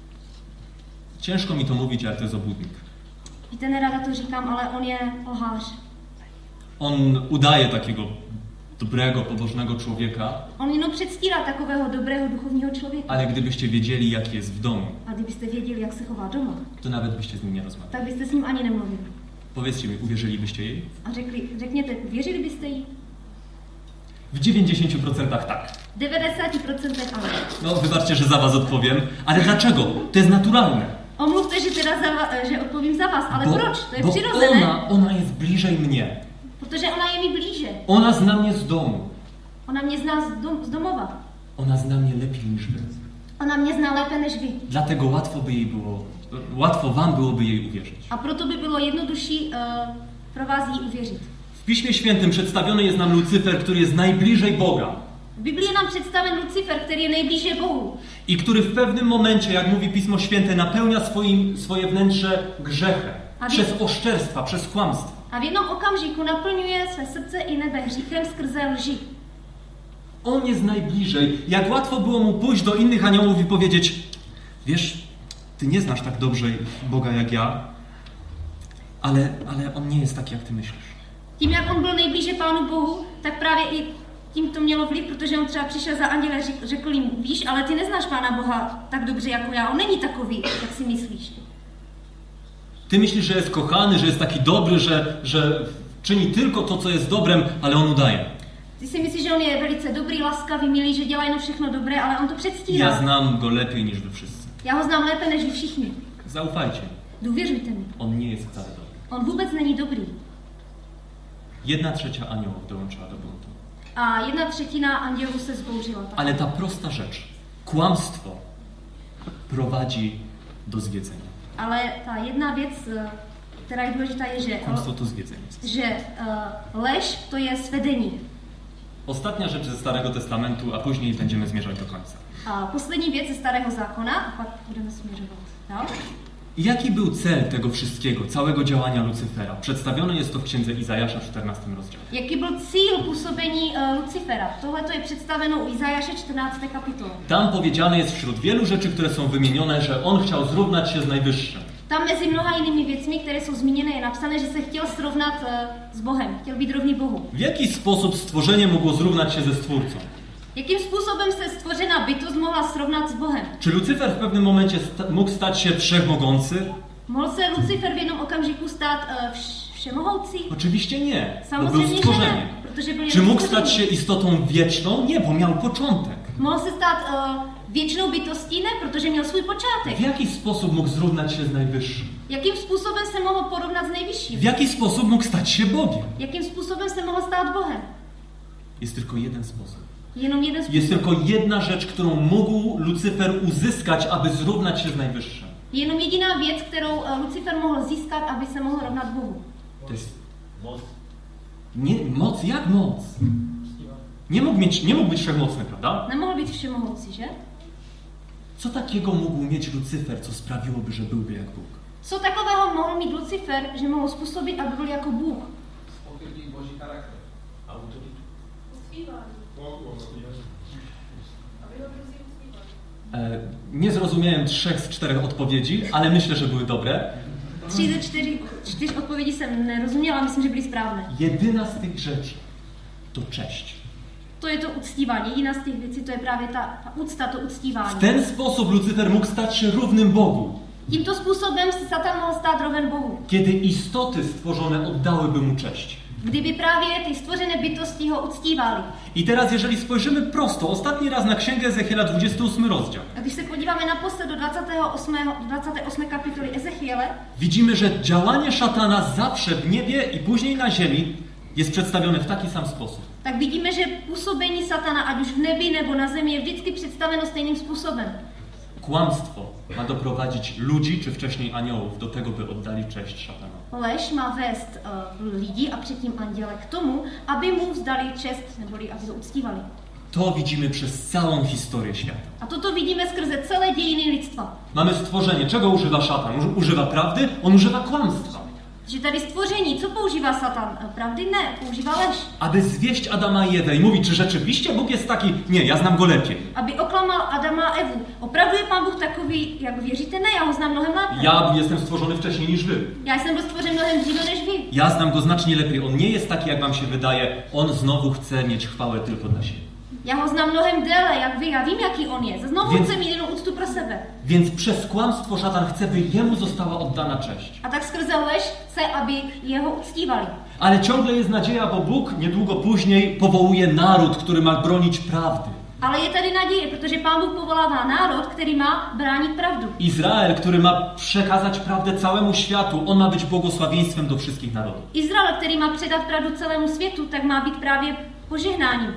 Speaker 1: Ciężko mi to mówić, ale to jest obłudnik.
Speaker 2: Víte, nerada to říkám, ale on je lhář.
Speaker 1: On udaje takiego dobrego, pobożnego człowieka.
Speaker 2: On jenom předstírá takového dobrého duchovního člověka.
Speaker 1: Ale gdybyście wiedzieli, jaki jest w domu,
Speaker 2: A kdybyste věděli, jak se chová doma,
Speaker 1: to nawet byście z nim nie rozmawiali.
Speaker 2: tak byste s ním ani nemluvili.
Speaker 1: Powiedzcie mi, uwierzylibyście jej?
Speaker 2: A řekněte, věřili byste jí?
Speaker 1: W 90% tak.
Speaker 2: V 90% ano.
Speaker 1: No, wybaczcie, że za was odpowiem, ale dlaczego? To jest naturalne.
Speaker 2: Omluvte, že teda že odpovím za vás, ale proč? To je
Speaker 1: Bo
Speaker 2: přirozené.
Speaker 1: ona jest bliżej mnie.
Speaker 2: Protože ona je mi blíže.
Speaker 1: Ona zna mnie z domu.
Speaker 2: Ona mě zná z domova.
Speaker 1: Ona zna mnie lepiej niż wy.
Speaker 2: Ona mě zná lépe než vy.
Speaker 1: Dlatego łatwo wam byłoby jej uwierzyć.
Speaker 2: A proto by bylo jednodušší pro vás jí uvěřit.
Speaker 1: W Piśmie Świętym przedstawiony jest nam Lucyfer, który jest najbliżej Boga.
Speaker 2: V Biblii je nám představen Lucifer, který je nejblíže Bohu.
Speaker 1: I który w pewnym momencie, jak mówi Pismo Święte, napełnia swoje wnętrze grzechem. Przez oszczerstwa, przez kłamstwo.
Speaker 2: A v jednom okamžiku naplňuje své srdce i nebe hříchem skrze lži.
Speaker 1: On jest najbliżej. Jak łatwo było mu pójść do innych aniołów i powiedzieć: wiesz, ty nie znasz tak dobrze Boga jak ja, ale on nie jest taki, jak ty myślisz.
Speaker 2: Tím, jak on byl nejblíže Pánu Bohu, tak právě i tím to mělo vliv, protože on třeba přišel za anděle a řekl jim, víš, ale ty neznáš Pána Boha tak dobře jako já, on není takový, jak si myslíš.
Speaker 1: Ty myślisz, że jest kochany, że jest taki dobry, że czyni tylko to, co jest dobrem, ale on udaje.
Speaker 2: Ty si myslíš, že on je velice dobrý, laskavý, milý, že dělá jenom všechno dobré, ale on to předstírá.
Speaker 1: Ja znam go lepiej niż wy wszyscy.
Speaker 2: Já ho znám lépe než vy všichni.
Speaker 1: Zaufajcie.
Speaker 2: Důvěřujte mi.
Speaker 1: On nie jest wcale dobry.
Speaker 2: On vůbec není dobrý.
Speaker 1: 1/3 aniołów dołączyła do buntu.
Speaker 2: A 1/3 andělů se zbouřila.
Speaker 1: Ale ta prosta rzecz, kłamstwo, prowadzi do zwiedzenia.
Speaker 2: Ale ta jedna věc, která je důležitá, je, že
Speaker 1: Kłamstwo to zwiedzenie.
Speaker 2: lež to je svedení.
Speaker 1: Ostatnia rzecz ze Starego Testamentu, a później będziemy zmierzać do końca.
Speaker 2: A poslední věc ze Starého zákona, a pak budeme směřovat dál.
Speaker 1: Jaki był cel tego wszystkiego, całego działania Lucyfera? Przedstawione jest to w księdze Izajasza w 14 rozdziale.
Speaker 2: Jaký byl cíl působení Lucifera? Tohle to je představeno u Izajaše 14. kapitole.
Speaker 1: Tam powiedziane jest wśród wielu rzeczy, które są wymienione, że on chciał zrównać się z Najwyższym.
Speaker 2: Tam mezi mnoha jinými věcmi, které jsou zmíněny, je napsané, že se chtěl srovnat s Bohem, chtěl být rovný Bohu.
Speaker 1: W jaki sposób stworzenie mogło zrównać się ze Stwórcą?
Speaker 2: Jakým způsobem se stvořená bytost mohla srovnat s Bohem?
Speaker 1: Czy Lucyfer w pewnym momencie mógł stać się wszechmogący?
Speaker 2: Mohl se Lucifer v jednom okamžiku stát všemohoucí?
Speaker 1: Oczywiście nie, bo był
Speaker 2: Samozřejmě, že
Speaker 1: stworzeniem.
Speaker 2: ne, protože byl
Speaker 1: Czy mógł
Speaker 2: stvoření.
Speaker 1: stać się istotą wieczną? Nie, bo miał początek.
Speaker 2: Mohl se stát věčnou bytostí? Ne, protože měl svůj počátek.
Speaker 1: W jaki sposób mógł zrównać się z Najwyższym?
Speaker 2: Jakým způsobem se mohl porovnat s nejvyšším?
Speaker 1: W jaki sposób mógł stać się Bogiem?
Speaker 2: Jakým způsobem se mohl stát Bohem?
Speaker 1: Jest tylko jeden sposób.
Speaker 2: Jenom jeden
Speaker 1: Jest
Speaker 2: způsob.
Speaker 1: tylko jedna rzecz, którą mógł Lucyfer uzyskać, aby zrównać się z Najwyższym.
Speaker 2: Jenom jediná věc, kterou Lucifer mohl získat, aby se mohl rovnat Bohu.
Speaker 1: To jest moc. Nie, moc? Jak moc? Nie mógł być wszechmocny, prawda?
Speaker 2: Nemohl být všemohoucí, že?
Speaker 1: Co takiego mógł mieć Lucyfer, co sprawiłoby, że byłby jak Bóg?
Speaker 2: Co takového mohl mít Lucifer, že mohl způsobit, aby byl jako Bůh?
Speaker 3: Spochybnit Boží charakter. Autoritu.
Speaker 1: Nie zrozumiałem 3 z 4 odpowiedzi, ale myślę, że były dobre.
Speaker 2: 3 ze 4 odpovědi jsem nerozuměla, myslím, že byly správné.
Speaker 1: Jedyna z tych rzeczy to cześć.
Speaker 2: To je to uctívání. Jediná z těch věcí, to je právě ta úcta, to uctívání.
Speaker 1: W ten sposób Lucyfer mógł stać się równym Bogu.
Speaker 2: Tímto způsobem se Satan mohl stát roven Bohu.
Speaker 1: Kiedy istoty stworzone oddałyby mu cześć.
Speaker 2: Kdyby právě ty stvořené bytosti ho uctívaly.
Speaker 1: I teraz, jeżeli spojrzymy prosto, ostatni raz na Księgę Ezechiela, 28 rozdział,
Speaker 2: A když se podíváme naposled do 28. kapitoly Ezechiele,
Speaker 1: widzimy, że działanie szatana zawsze w niebie i później na ziemi jest przedstawione w taki sam sposób.
Speaker 2: tak vidíme, že působení Satana, ať už v nebi nebo na zemi, je vždycky představeno stejným způsobem.
Speaker 1: Kłamstwo ma doprowadzić ludzi, czy wcześniej aniołów, do tego, by oddali cześć szatanowi.
Speaker 2: Lež má vést lidi a předtím anděle k tomu, aby mu vzdali čest, neboli aby ho uctívali.
Speaker 1: To widzimy przez całą historię świata.
Speaker 2: A toto vidíme skrze celé dějiny lidstva.
Speaker 1: Mamy stworzenie. Czego używa szatan? Używa prawdy? On używa kłamstwa.
Speaker 2: Že tady stvoření, co používá Satan? Pravdy ne, používá lež.
Speaker 1: Aby zwieść Adama i Ewę i mówić, czy rzeczywiście Bóg jest taki? Nie, ja znam go lepiej.
Speaker 2: Aby oklamal Adama a Evu. Opravdu je Pán Bůh takový, jak věříte? Ne, já ho znám mnohem lépe.
Speaker 1: Ja jestem stworzony wcześniej niż wy.
Speaker 2: Já jsem byl stvořen mnohem dříve než vy.
Speaker 1: Ja znam go znacznie lepiej. On nie jest taki, jak wam się wydaje. On znowu chce mieć chwałę tylko dla siebie.
Speaker 2: Já ho znám mnohem déle, jak vy. Já vím, jaký on je. Znovu chce mít jenom úctu pro sebe.
Speaker 1: Więc przez kłamstwo szatan chce, by jemu została oddana cześć.
Speaker 2: A tak skrze lež chce, aby jeho uctívali.
Speaker 1: Ale ciągle jest nadzieja, bo Bóg niedługo później powołuje naród, który ma bronić prawdy.
Speaker 2: Ale je tady naděje, protože Pán Bůh povolává národ, který má bránit pravdu.
Speaker 1: Izrael, który ma przekazać prawdę całemu światu, on ma być błogosławieństwem do wszystkich narodów.
Speaker 2: Izrael, který má předat pravdu celému světu, tak má být právě požehnáním.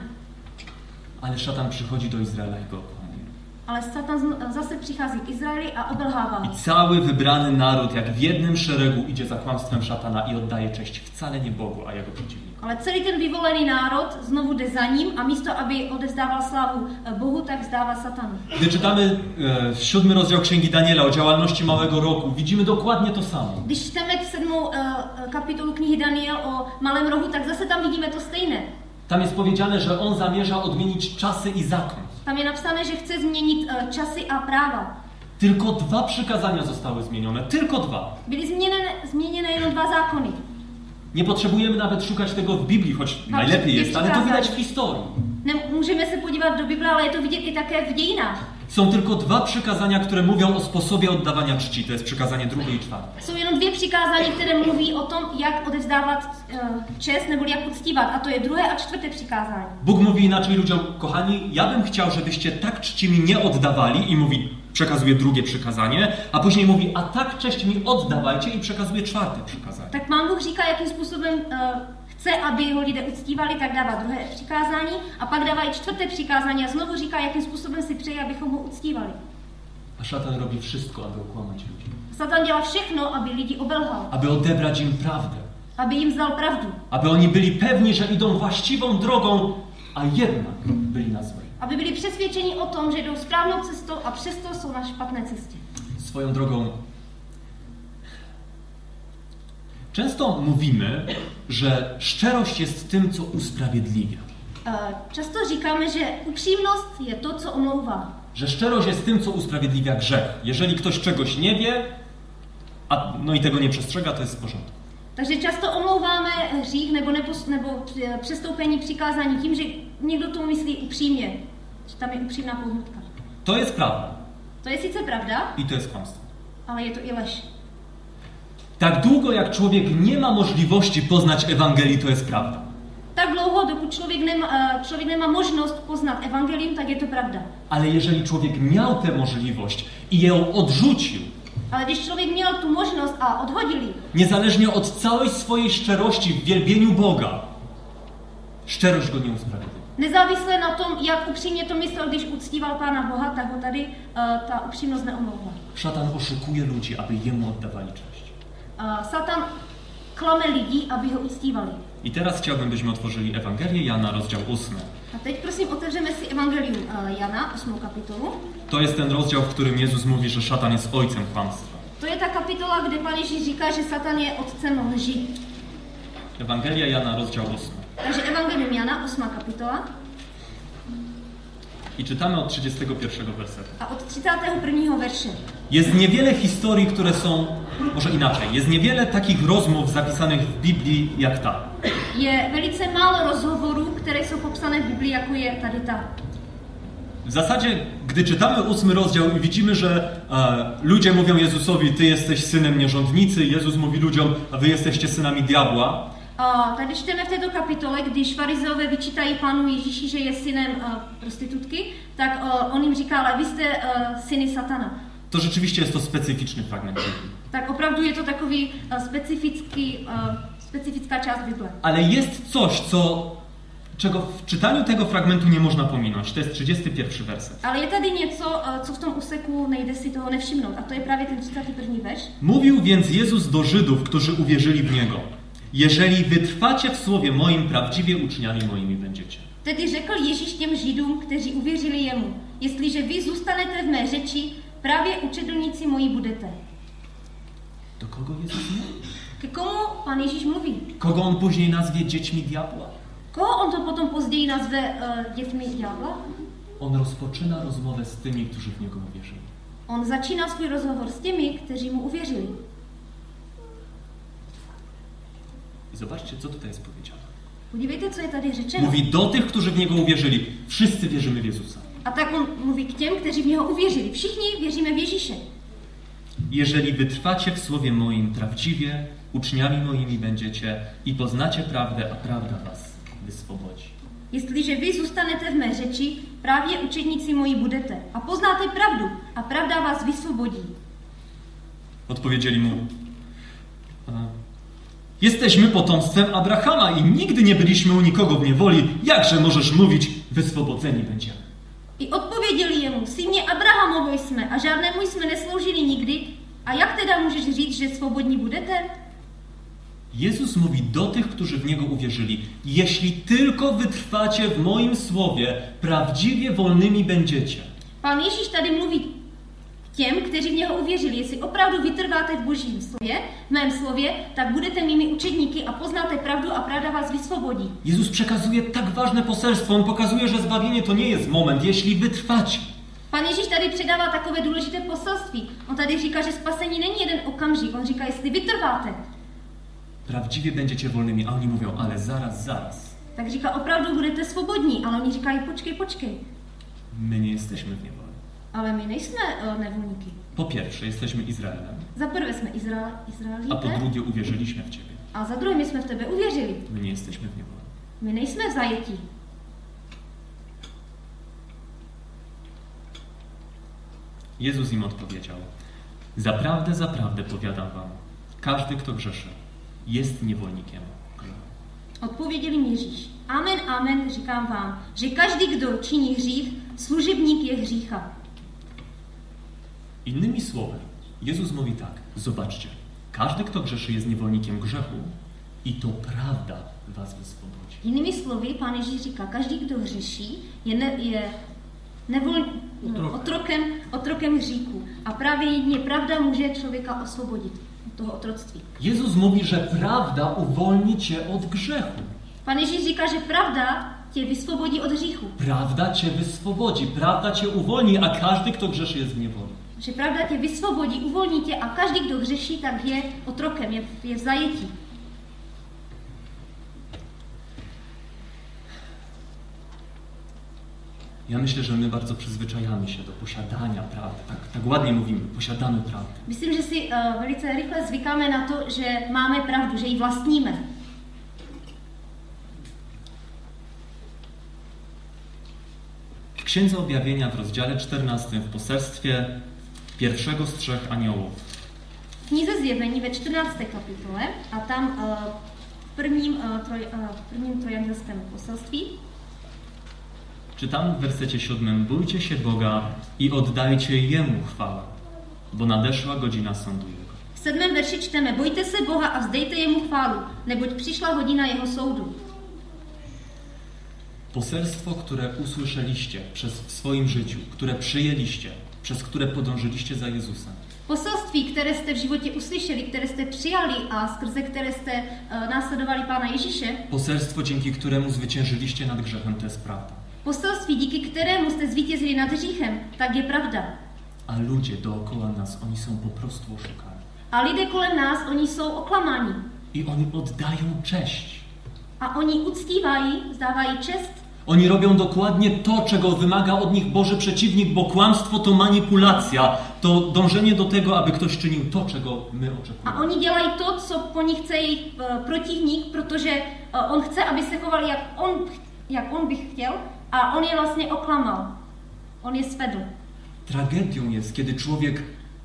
Speaker 1: Ale szatan przychodzi do Izraela i go okłamuje.
Speaker 2: Ale Satan zase přichází k Izraeli a obelhává.
Speaker 1: I cały wybrany naród, jak w jednym szeregu, idzie za kłamstwem szatana i oddaje cześć wcale nie Bogu, a jego przeciwnikom.
Speaker 2: Ale celý ten vyvolený národ znovu jde za ním a místo, aby odevzdával slávu Bohu, tak vzdává Satanu.
Speaker 1: Gdy czytamy 7 rozdział Księgi Daniela o działalności Małego Roku, widzimy dokładnie to samo.
Speaker 2: Když čteme 7. kapitolu knihy Daniel o Malém rohu, tak zase tam vidíme to stejné.
Speaker 1: Tam jest powiedziane, że on zamierza odmienić czasy i zakon.
Speaker 2: Tam je napsané, že chce změnit časy a práva.
Speaker 1: Tylko 2 przykazania zostały zmienione. Tylko 2.
Speaker 2: Byly změněny jenom 2 zákony.
Speaker 1: Nie potrzebujemy nawet szukać tego w Biblii, choć najlepiej jest, ale to widać w historii.
Speaker 2: Můžeme se podívat do Bible, ale je to vidět i také v dějinách.
Speaker 1: Są tylko 2 przykazania, które mówią o sposobie oddawania czci. To jest przykazanie 2 i 4.
Speaker 2: Jsou jenom 2 přikázání, které mluví o tom, jak odevzdávat čest nebo jak uctívat. A to je 2. a 4. přikázání.
Speaker 1: Bóg mówi inaczej ludziom: kochani, ja bym chciał, żebyście tak czci mi nie oddawali, i mówi, przekazuje 2 przykazanie, a później mówi, a tak cześć mi oddawajcie, i przekazuje 4 przykazanie.
Speaker 2: Tak Pán Bůh říká, jakým způsobem chce, aby ho lidé uctívali, tak dává 2. přikázání a pak dává i 4. přikázání a znovu říká, jakým způsobem si přeje, abychom ho uctívali.
Speaker 1: A szatan robi wszystko, aby okłamać ludzi.
Speaker 2: Satan dělá všechno, aby lidi obelhal.
Speaker 1: Aby odebrać im prawdę.
Speaker 2: Aby jim vzdal pravdu.
Speaker 1: Aby oni byli pewni, że idą właściwą drogą, a jednak byli na złej.
Speaker 2: Aby byli přesvědčeni o tom, že jdou správnou cestou a přesto jsou na špatné cestě.
Speaker 1: Swoją drogą, często mówimy, że szczerość jest tym, co usprawiedliwia.
Speaker 2: Často říkáme, že upřímnost je to, co omlouvá.
Speaker 1: Że szczerość jest tym, co usprawiedliwia grzech. Jeżeli ktoś czegoś nie wie, no i tego nie przestrzega, to jest w porządku.
Speaker 2: Takže často omlouváme hřích nebo přestoupení přikázání tím, že někdo tomu myslí upřímně. Že tam je upřímná pohnutka.
Speaker 1: To jest prawda.
Speaker 2: To je sice pravda,
Speaker 1: I to jest kłamstwo.
Speaker 2: ale je to i lež.
Speaker 1: Tak długo, jak człowiek nie ma możliwości poznać Ewangelii, to jest prawda.
Speaker 2: Tak dlouho, dokud člověk nemá možnost poznat evangelium, tak je to pravda.
Speaker 1: Ale jeżeli człowiek miał tę możliwość i ją odrzucił,
Speaker 2: Ale když člověk měl tu možnost a odhodil ji,
Speaker 1: niezależnie od całej swojej szczerości w wielbieniu Boga, szczerość go nie usprawiedliwia.
Speaker 2: nezávisle na tom, jak upřímně to myslel, když uctíval Pána Boha, tak ho tady ta upřímnost neomlouvá.
Speaker 1: Szatan oszukuje ludzi, aby jemu oddawali cześć.
Speaker 2: Satan klame lidi, aby ho uctívali.
Speaker 1: I teraz chciałbym, byśmy otworzyli Ewangelię Jana, rozdział 8.
Speaker 2: A teď prosím otevřeme si Evangelium Jana, 8. kapitolu.
Speaker 1: To jest ten rozdział, w którym Jezus mówi, że szatan jest ojcem kłamstwa.
Speaker 2: To je ta kapitola, kde Pán Ježíš říká, že Satan je otcem lži.
Speaker 1: Ewangelia Jana, rozdział 8.
Speaker 2: Takže Evangelium Jana, 8. kapitola.
Speaker 1: I czytamy od 31 wersetu.
Speaker 2: A od 31. verše.
Speaker 1: Jest niewiele historii, które są, może inaczej, jest niewiele takich rozmów zapisanych w Biblii jak ta.
Speaker 2: Je velice málo rozhovorů, které jsou popsané v Biblii, jako je tady ta.
Speaker 1: W zasadzie, gdy czytamy 8 rozdział i widzimy, że ludzie mówią Jezusowi, ty jesteś synem nierządnicy, Jezus mówi ludziom, a wy jesteście synami diabła.
Speaker 2: Tady čteme v této kapitole, když farizeové vyčítají Pánu Ježíši, že je synem prostitutky, tak on jim říká, ale vy jste syny satana.
Speaker 1: To rzeczywiście jest to specyficzny fragment Biblii.
Speaker 2: Tak opravdu je to takový specifická část Bible.
Speaker 1: Ale jest coś, czego w czytaniu tego fragmentu nie można pominąć. To jest 31 werset.
Speaker 2: Ale je tady něco, co v tom úseku nejde si toho nevšimnout. A to je právě ten 31. verš.
Speaker 1: Mówił więc Jezus do Żydów, którzy uwierzyli w Niego. Jeżeli wytrwacie w słowie moim, prawdziwie uczniami moimi będziecie.
Speaker 2: Tedy řekl Ježíš těm Židům, kteří uvěřili jemu. Jestliže vy zůstanete v mé řeči, právě učedlníci moji budete.
Speaker 1: Do kogo Jezus mówi?
Speaker 2: Ke komu Pán Ježíš mluví?
Speaker 1: Kogo on później nazwie dziećmi diabła?
Speaker 2: Koho on to potom později nazve dětmi ďábla?
Speaker 1: On rozpoczyna rozmowę z tymi, którzy w Niego uwierzyli.
Speaker 2: On začíná svůj rozhovor s těmi, kteří mu uvěřili.
Speaker 1: I zobaczcie, co tutaj jest powiedziane.
Speaker 2: Podívejte, co je tady řečeno.
Speaker 1: Mówi do tych, którzy w Niego uwierzyli. Wszyscy wierzymy w Jezusa.
Speaker 2: A tak on mluví k těm, kteří v něho uvěřili. Všichni věříme v Ježíše.
Speaker 1: Jeżeli wytrwacie w słowie moim prawdziwie, uczniami moimi będziecie i poznacie prawdę, a prawda was wyswobodzi.
Speaker 2: Jestliže vy zůstanete v mé řeči, právě učedníci moji budete. A poznáte pravdu, a pravda vás vysvobodí.
Speaker 1: Odpowiedzieli mu: jesteśmy potomstwem Abrahama i nigdy nie byliśmy u nikogo w niewoli. Jakże możesz mówić, wyswobodzeni będziemy?
Speaker 2: I odpověděli jemu, syně Abrahamovi jsme a žádnému jsme nesloužili nikdy. A jak teda můžeš říct, že svobodní budete?
Speaker 1: Jezus mówi do tych, którzy w Niego uwierzyli: jeśli tylko wytrwacie w moim słowie, prawdziwie wolnymi będziecie.
Speaker 2: Pán Ježíš tady mluví těm, kteří v něho uvěřili. Jestli opravdu vytrváte v Božím slově, v mém slově, tak budete mými učedníky a poznáte pravdu a pravda vás vysvobodí.
Speaker 1: Jezus przekazuje tak ważne poselstwo. On pokazuje, że zbawienie to nie jest moment, jeśli wytrwacie.
Speaker 2: Pán Ježíš tady předává takové důležité poselství. On tady říká, že spasení není jeden okamžik. On říká, jestli vytrváte,
Speaker 1: Prawdziwie będziecie wolnymi. A oni mówią: ale zaraz, zaraz.
Speaker 2: tak říká, opravdu budete svobodní. Ale oni říkají, počkej.
Speaker 1: My nie jesteśmy w niewoli.
Speaker 2: Ale my nejsme nevolníky.
Speaker 1: Po pierwsze, jesteśmy Izraelem,
Speaker 2: Za prvé jsme
Speaker 1: a po
Speaker 2: Izraelité
Speaker 1: drugie uwierzyliśmy w Ciebie.
Speaker 2: a za druhé my jsme v tebe uvěřili.
Speaker 1: My nie jesteśmy w niewoli.
Speaker 2: My nejsme v zajetí.
Speaker 1: Jezus im odpowiedział: zaprawdę, zaprawdę powiadam wam, każdy, kto grzeszy, jest niewolnikiem grzechu.
Speaker 2: Odpověděl jim Ježíš. Amen, amen, říkám vám, že každý, kdo činí hřích, služebník je hřícha.
Speaker 1: Innymi słowy, Jezus mówi tak: zobaczcie, każdy, kto grzeszy, jest niewolnikiem grzechu i to prawda was wyswobodzi.
Speaker 2: Jinými slovy, Pán Ježíš říká, každý, kdo hřeší, je otrokem hříchu. A právě jedině pravda může člověka osvobodit od toho otroctví.
Speaker 1: Jezus mówi, że prawda uwolni cię od grzechu.
Speaker 2: Pán Ježíš říká, že pravda tě vysvobodí od hříchu.
Speaker 1: Prawda cię wyswobodzi, prawda cię uwolni, a każdy, kto grzeszy, jest w niewoli.
Speaker 2: Že pravda tě vysvobodí, uvolní tě a každý, kdo hřeší, tak je otrokem, je v zajetí.
Speaker 1: Ja myślę, że my bardzo przyzwyczajamy się do posiadania prawdy. Tak ładnie mówimy, posiadamy prawdę.
Speaker 2: Myslím, že si velice rychle zvykáme na to, že máme pravdu, že ji vlastníme.
Speaker 1: W Księdze Objawienia w rozdziale 14 w poselstwie pierwszego z trzech aniołów
Speaker 2: V knize Zjevení ve 14. kapitole a tam v prvním trojangelském poselství
Speaker 1: czytamy w wersecie 7: bójcie się Boga i oddajcie Jemu chwałę, bo nadeszła godzina sądu Jego.
Speaker 2: v 7. verši čteme: Bojte se Boha a vzdejte jemu chválu, neboť přišla hodina jeho soudu.
Speaker 1: Poselstwo, które usłyszeliście w swoim życiu, które przyjęliście, przez które podążyliście za Jezusem.
Speaker 2: Poselství, které jste v životě uslyšeli, které jste přijali a skrze které jste následovali Pána Ježíše,
Speaker 1: poselstwo, dzięki któremu zwyciężyliście nad grzechem, to jest prawda.
Speaker 2: poselství, díky kterému jste zvítězili nad hříchem, tak je pravda.
Speaker 1: A ludzie dookoła nas, oni są po prostu oszukani.
Speaker 2: A lidé kolem nás, oni jsou oklamáni.
Speaker 1: I oni oddają cześć.
Speaker 2: A oni uctívají, vzdávají čest.
Speaker 1: Oni robią dokładnie to, czego wymaga od nich Boży przeciwnik, bo kłamstwo to manipulacja, to dążenie do tego, aby ktoś czynił to, czego my
Speaker 2: A
Speaker 1: oczekujemy.
Speaker 2: oni dělají to, co po nich chce jejich protivník, protože on chce, aby se chovali, jak on by chtěl, a on je vlastně oklamal. On je svedl.
Speaker 1: Tragedią jest, kiedy człowiek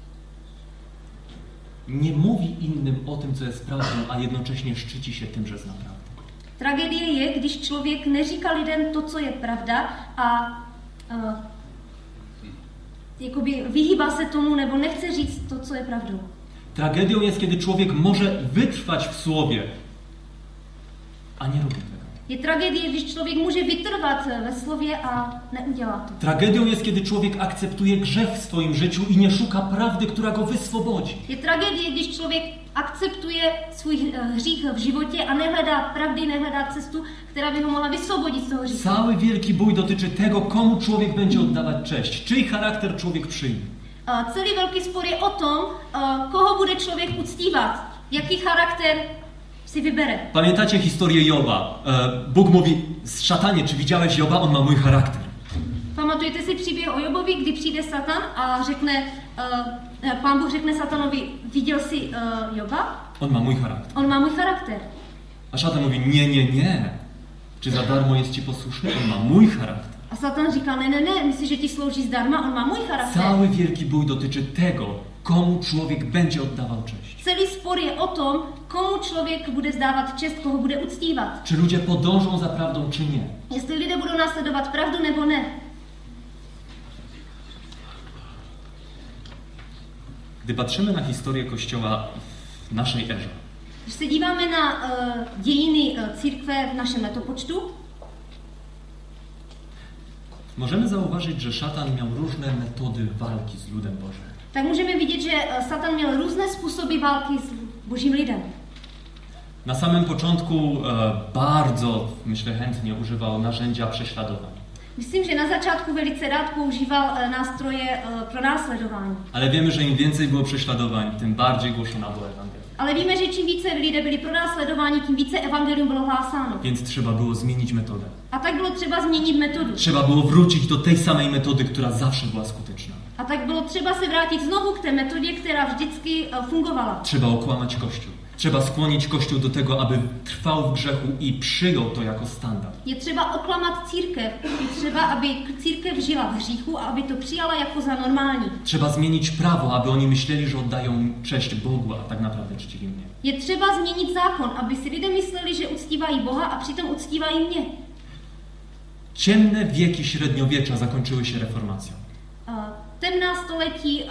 Speaker 1: nie mówi innym o tym, co jest prawdą, a jednocześnie szczyci się tym, że zna prawdę.
Speaker 2: Tragédie je, když člověk neříká lidem to, co je pravda a jakoby vyhýbá se tomu nebo nechce říct to, co je pravdou.
Speaker 1: Tragedią jest, kiedy człowiek może wytrwać w słowie, a nie robi tego.
Speaker 2: Je tragédie, když člověk může vytrvat ve slově a neudělá to.
Speaker 1: Tragedią jest, kiedy człowiek akceptuje grzech w swoim życiu i nie szuka prawdy, która go wyswobodzi.
Speaker 2: Je tragédie, když člověk akceptuje svůj hřích v životě a nehledá pravdy, nehledá cestu, která by ho mohla vysvobodit z toho hříchu.
Speaker 1: Cały wielki bój dotyczy tego, komu człowiek będzie oddawać cześć, czyj charakter człowiek przyjmie.
Speaker 2: Celý velký spor je o tom, koho bude člověk uctívat, jaký charakter si vybere.
Speaker 1: Pamiętacie historię Joba? Bóg mówi, szatanie, czy widziałeś Joba? On ma mój charakter.
Speaker 2: Pamatujete si příběh o Jobovi, kdy přijde Satan a řekne, Pán Bůh řekne Satanovi, viděl jsi Joba?
Speaker 1: On ma mój charakter.
Speaker 2: On má můj charakter.
Speaker 1: A szatan mówi, nie. Czy za darmo jest ci posłuszny? On ma mój charakter.
Speaker 2: A Satan říká, ne, myslíš, že ti slouží zdarma? On má můj charakter.
Speaker 1: Cały wielki bój dotyczy tego, komu człowiek będzie oddawał cześć.
Speaker 2: Celý spor je o tom, komu člověk bude vzdávat čest, koho bude uctívat.
Speaker 1: Czy ludzie podążą za prawdą, czy nie.
Speaker 2: Jestli lidé budou následovat pravdu nebo ne.
Speaker 1: Gdy patrzymy na historię Kościoła w naszej erze,
Speaker 2: Když se díváme na dějiny církve v našem letopočtu,
Speaker 1: możemy zauważyć, że szatan miał różne metody walki z ludem Bożym.
Speaker 2: tak můžeme vidět, že Satan měl různé způsoby války s božím lidem.
Speaker 1: Na samym początku bardzo, myślę, chętnie używał narzędzia prześladowań.
Speaker 2: Myslím, že na začátku velice rád používal nástroje pro následování.
Speaker 1: Ale wiemy, że im więcej było prześladowań, tym bardziej głoszona była Ewangelia.
Speaker 2: Ale víme, že čím více lidé byli pronásledováni, tím více evangelium bylo hlásáno.
Speaker 1: Więc trzeba było zmienić metodę.
Speaker 2: A tak bylo třeba změnit metodu.
Speaker 1: Trzeba było wrócić do tej samej metody, która zawsze była skuteczna.
Speaker 2: A tak bylo třeba se vrátit znovu k té metodě, která vždycky fungovala.
Speaker 1: Trzeba okłamać Kościół. Trzeba skłonić Kościół do tego, aby trwał w grzechu i przyjął to jako standard.
Speaker 2: Je třeba oklamat církev. Je třeba, aby církev žila v hříchu a aby to přijala jako za normální.
Speaker 1: Trzeba zmienić prawo, aby oni myśleli, że oddają cześć Bogu, a tak naprawdę czcili mnie.
Speaker 2: Je třeba změnit zákon, aby si lidé mysleli, že uctívají Boha a přitom uctívají mě.
Speaker 1: Ciemne wieki średniowiecza zakończyły się reformacją.
Speaker 2: Temná století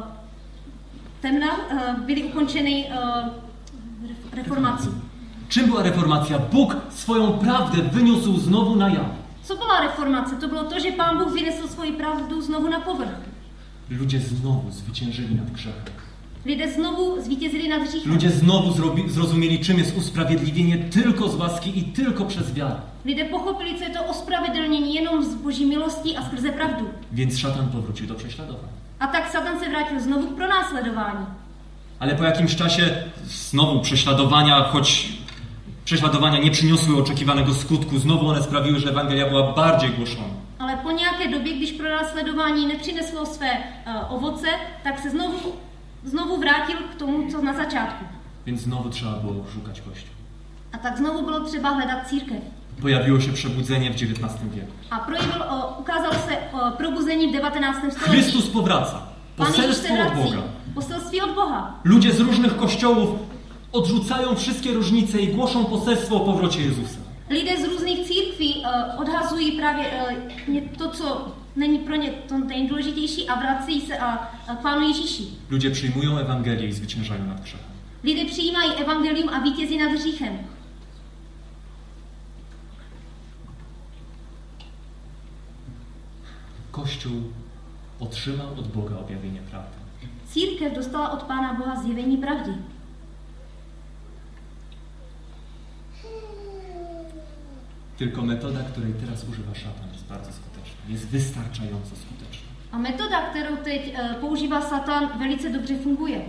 Speaker 2: byly ukončeny reformací.
Speaker 1: Czym była reformacja? Bóg swoją prawdę wyniósł znowu na jaw.
Speaker 2: Co byla reformace? To bylo to, že Pán Bůh vynesl svoji pravdu znovu na povrch.
Speaker 1: Ludzie znowu zwyciężyli nad grzechem.
Speaker 2: Lidé znovu zvítězili nad hříchem.
Speaker 1: Ludzie znowu zrozumieli, czym jest usprawiedliwienie tylko z łaski i tylko przez wiarę.
Speaker 2: Lidé pochopili, co je to ospravedlnění jenom z Boží milostí a skrze pravdu.
Speaker 1: Więc szatan powrócił do prześladowań.
Speaker 2: A tak Satan se vrátil znovu k pronásledování.
Speaker 1: Ale po jakimś czasie znowu prześladowania, choć prześladowania nie przyniosły oczekiwanego skutku, znowu one sprawiły, że Ewangelia była bardziej głoszona.
Speaker 2: Ale po nějaké době, když pronásledování nepřineslo své ovoce, tak se znovu vrátil k tomu, co na začátku.
Speaker 1: Więc znowu trzeba było szukać Kościół.
Speaker 2: A tak znovu bylo třeba hledat církev.
Speaker 1: Pojawiło się przebudzenie w XIX wieku.
Speaker 2: A ukázalo se probuzení v 19. století.
Speaker 1: Chrystus powraca.
Speaker 2: Pan Ježíš se
Speaker 1: Poselstwo od
Speaker 2: vrací.
Speaker 1: Boga.
Speaker 2: Poselství od Boha.
Speaker 1: Ludzie z różnych kościołów odrzucają wszystkie różnice i głoszą poselstwo o powrocie Jezusa.
Speaker 2: Lidé z různých církví odhazují právě to, co není pro ně to nejdůležitější a vrací se k Pánu Ježíši.
Speaker 1: Ludzie przyjmują Ewangelię i zwyciężają nad grzechem.
Speaker 2: Lidé přijímají evangelium a vítězí nad hříchem.
Speaker 1: Kościół otrzymał od Boga objawienie prawdy.
Speaker 2: Církev dostala od Pána Boha zjevení pravdy.
Speaker 1: Tylko metoda, której teraz używa szatan, jest bardzo skuteczna. Jest wystarczająco skuteczna.
Speaker 2: A metoda, kterou teď používá Satan, velice dobře funguje.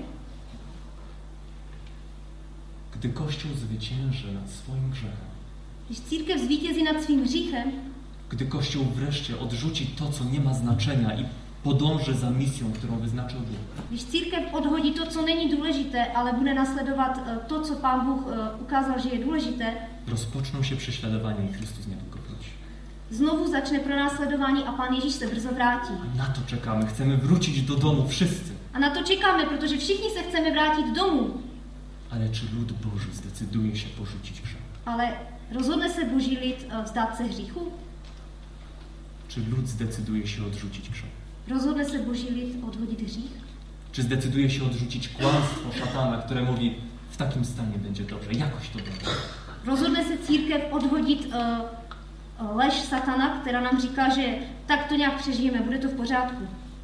Speaker 1: Gdy Kościół zwycięży nad swoim grzechem,
Speaker 2: Když církev zvítězí nad svým hříchem,
Speaker 1: gdy Kościół wreszcie odrzuci to, co nie ma znaczenia i podąży za misją, którą wyznaczył Bóg,
Speaker 2: když církev odhodí to, co není důležité, ale bude nasledovat to, co Pán Bůh ukázal, že je důležité,
Speaker 1: rozpoczną się prześladowania i Chrystus niedługo wróci.
Speaker 2: znovu začne pronásledování a Pán Ježíš se brzo vrátí.
Speaker 1: Na to czekamy. Chcemy wrócić do domu wszyscy.
Speaker 2: A na to čekáme, protože všichni se chceme vrátit domů.
Speaker 1: Ale czy lud Boży zdecyduje się porzucić grzech?
Speaker 2: Ale rozhodne se Boží lid vzdát se hříchu?
Speaker 1: Czy lud zdecyduje się odrzucić grzech?
Speaker 2: Rozhodne se Boží lid odhodit hřích?
Speaker 1: Czy zdecyduje się odrzucić kłamstwo szatana, które mówi, w takim stanie będzie dobrze, jakoś to będzie?
Speaker 2: Rozhodne se církev odhodit lež satana, která nám říká, že tak to nějak přežijeme, bude to v pořádku.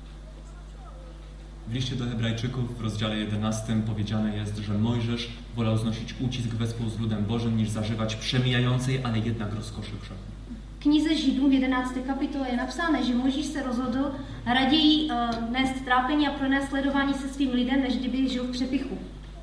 Speaker 1: W liście do Hebrajczyków w rozdziale 11 powiedziane jest, że Mojżesz wolał znosić ucisk wespół z ludem Bożym, niż zażywać przemijającej, ale jednak rozkoszy grzechu.
Speaker 2: V knize Židům v 11. kapitole je napsáno, že Mojžíš se rozhodl raději nést trápení a pronásledování se svým lidem, než kdyby žil v přepichu.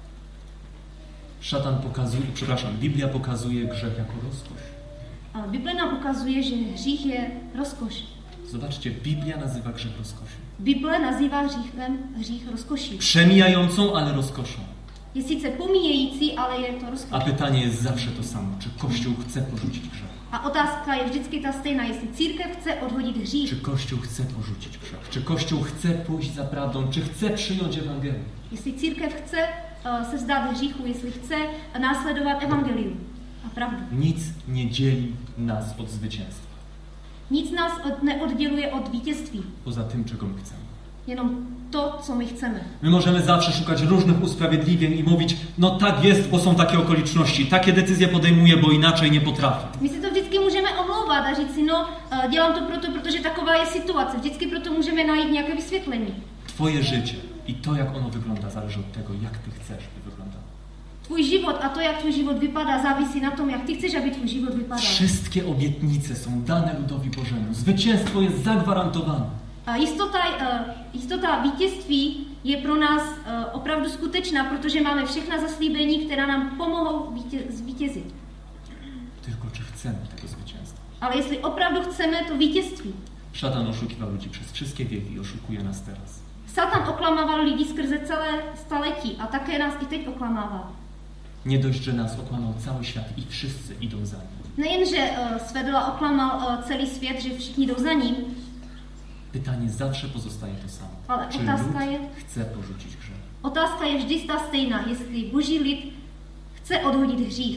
Speaker 1: Biblia pokazuje grzech jako rozkosz.
Speaker 2: Bible nám ukazuje, že hřích je rozkoš.
Speaker 1: Zobaczcie, Biblia nazywa grzech rozkoszą.
Speaker 2: Bible nazývá hříchem hřích rozkoší.
Speaker 1: Przemijającą, ale rozkoszą.
Speaker 2: Je sice pomíjející, ale je to rozkoš.
Speaker 1: A pytanie jest zawsze to samo. Czy Kościół chce porzucić grzech?
Speaker 2: A otázka je vždycky ta stejná. Jestli církev chce odhodit hřích,
Speaker 1: Czy Kościół chce porzucić grzech? Czy Kościół chce pójść za prawdą? Czy chce przyjąć Ewangelię?
Speaker 2: jestli církev chce se vzdát hříchu, jestli chce následovat evangelium a pravdu.
Speaker 1: Nic nie dzieli nas od zwycięstwa.
Speaker 2: Nic nás neodděluje od vítězství.
Speaker 1: Poza tym, czego my chcemy.
Speaker 2: Jenom to, co my chceme.
Speaker 1: My możemy zawsze szukać różnych usprawiedliwień i mówić, no tak jest, bo są takie okoliczności, takie decyzje podejmuję, bo inaczej nie potrafię.
Speaker 2: My si to vždycky můžeme omlouvat a říct si, no, dělám to proto, protože taková je situace. Vždycky proto můžeme najít nějaké vysvětlení.
Speaker 1: Twoje życie i to, jak ono wygląda, zależy od tego, jak ty chcesz, by wyglądało.
Speaker 2: Tvůj život a to, jak tvůj život vypadá, závisí na tom, jak ty chceš, aby tvůj život vypadal.
Speaker 1: Wszystkie obietnice są dane ludowi Bożemu. Zwycięstwo jest zagwarantowane.
Speaker 2: Jistota vítězství je pro nás opravdu skutečná, protože máme všechna zaslíbení, která nám pomohou zvítězit.
Speaker 1: Tylko czy chcemy tego zwycięstwa?
Speaker 2: Ale jestli opravdu chceme to vítězství.
Speaker 1: Szatan oszukiwał ludzi przez wszystkie wieki i oszukuje nas teraz.
Speaker 2: Satan oklamával lidi skrze celé staletí a také nás i teď oklamává.
Speaker 1: Nie dość, że nas okłamał cały świat i wszyscy idą za nim.
Speaker 2: Nejenže svedl a oklamal celý svět, že všichni jdou za ním,
Speaker 1: Pytanie zawsze pozostaje to samo.
Speaker 2: Ale
Speaker 1: Czy
Speaker 2: otázka
Speaker 1: lud
Speaker 2: je-
Speaker 1: chce porzucić grzech?
Speaker 2: otázka je vždy ta stejná, jestli Boží lid chce odhodit hřích.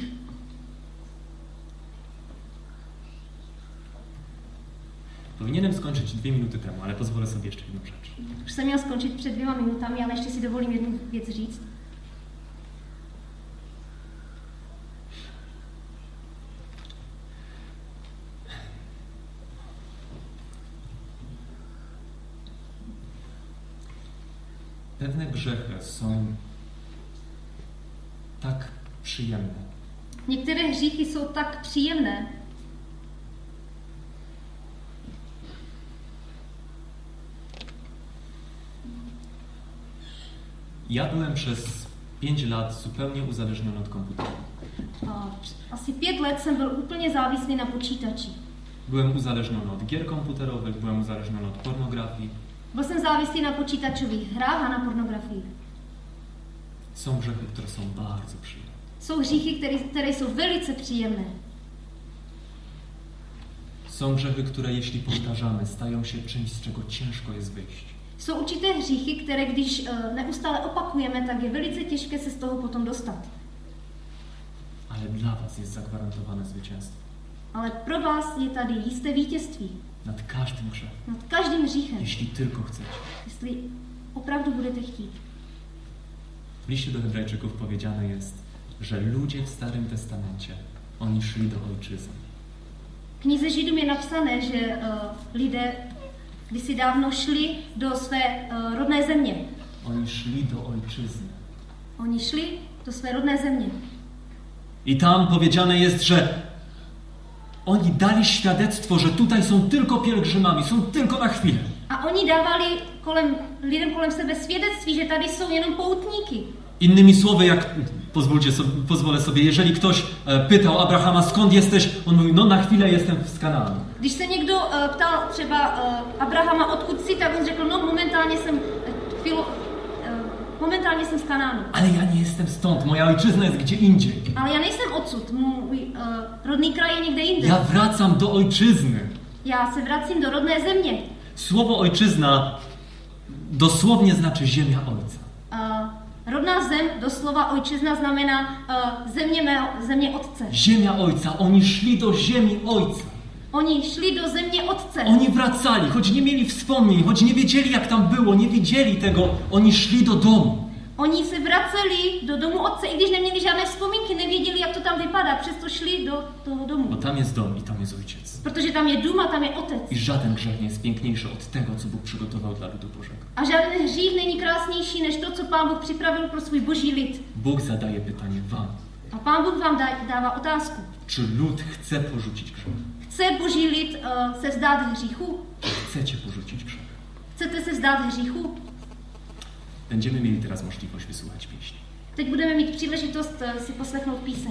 Speaker 1: Powinienem skończyć 2 minuty temu, ale pozwolę sobie jeszcze jedną rzecz.
Speaker 2: Už jsem měl skončit před 2 minutami, ale ještě si dovolím jednu věc říct.
Speaker 1: Pewne grzechy są tak przyjemne,
Speaker 2: Některé hříchy jsou tak příjemné,
Speaker 1: Ja byłem przez 5 lat zupełnie uzależniony od komputera.
Speaker 2: Asi 5 let jsem byl úplně závislý na počítači.
Speaker 1: Byłem uzależniony od gier komputerowych, byłem uzależniony od pornografii.
Speaker 2: Byl jsem závislý na počítačových hrách a na pornografii.
Speaker 1: Są grzechy, które są bardzo przyjemne.
Speaker 2: Jsou hříchy, které jsou velice příjemné.
Speaker 1: Są grzechy, które jeśli powtarzamy, stają się czymś, z czego ciężko jest wyjść.
Speaker 2: Jsou určité hříchy, které když neustále opakujeme, tak je velice těžké se z toho potom dostat.
Speaker 1: Ale dla was jest zagwarantowane zwycięstwo.
Speaker 2: Ale pro vás je tady jisté vítězství
Speaker 1: Nad każdym grzechem.
Speaker 2: nad každým hříchem,
Speaker 1: Jeśli tylko chcecie.
Speaker 2: jestli opravdu budete chtít.
Speaker 1: W liście do Hebrajczyków powiedziane jest, że ludzie w Starym Testamencie, oni szli do ojczyzny.
Speaker 2: V knize Židům je napsané, že lidé kdysi dávno šli do své rodné země.
Speaker 1: Oni szli do ojczyzny.
Speaker 2: Oni šli do své rodné země.
Speaker 1: I tam powiedziane jest, że oni dali świadectwo, że tutaj są tylko pielgrzymami, są tylko na chwilę.
Speaker 2: A oni dávali lidem kolem sebe svědectví, že tady jsou jenom poutníky.
Speaker 1: Innymi słowy, jak pozwolę sobie, jeżeli ktoś pytał Abrahama, skąd jesteś, on mówił, no na chwilę jestem z Kanaanu.
Speaker 2: Když se někdo ptal třeba Abrahama, odkud jsi, tak on řekl, no momentálně jsem z Kanánu.
Speaker 1: Ale ja nie jestem stąd, moja ojczyzna jest gdzie indziej.
Speaker 2: Ale já nejsem odsud, můj rodný kraj je někde jinde.
Speaker 1: Ja wracam do ojczyzny.
Speaker 2: Já se vracím do rodné země.
Speaker 1: Słowo ojczyzna dosłownie znaczy ziemia ojca.
Speaker 2: Rodná zem, doslova ojčizna, znamená země otce.
Speaker 1: Ziemia ojca, oni szli do ziemi ojca.
Speaker 2: Oni šli do země otce.
Speaker 1: Oni wracali, choć nie mieli wspomnień, choć nie wiedzieli jak tam było, nie widzieli tego, oni szli do domu.
Speaker 2: Oni se vraceli do domu otce, i když neměli žádné vzpomínky, nevěděli, jak to tam vypadá, přesto šli do toho domu.
Speaker 1: Bo tam jest dom i tam jest ojciec.
Speaker 2: Protože tam je dům a tam je otec.
Speaker 1: I żaden grzech nie jest piękniejszy od tego, co Bóg przygotował dla ludu Bożego.
Speaker 2: A žádný hřích není krásnější než to, co Pán Bůh připravil pro svůj boží lid.
Speaker 1: Bóg zadaje pytanie wam.
Speaker 2: A Pán Bůh vám dává otázku.
Speaker 1: Czy lud chce porzucić grzech?
Speaker 2: Chce boží lid se vzdát hříchu?
Speaker 1: Chcecie porzucić grzech?
Speaker 2: Chcete se vzdát hříchu?
Speaker 1: Będziemy mieli teraz możliwość wysłuchać pieśni.
Speaker 2: Teď budeme mít příležitost si poslechnout píseň.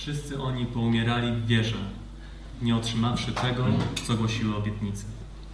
Speaker 1: Wszyscy oni poumierali w wierze, nie otrzymawszy tego, co głosiły obietnice.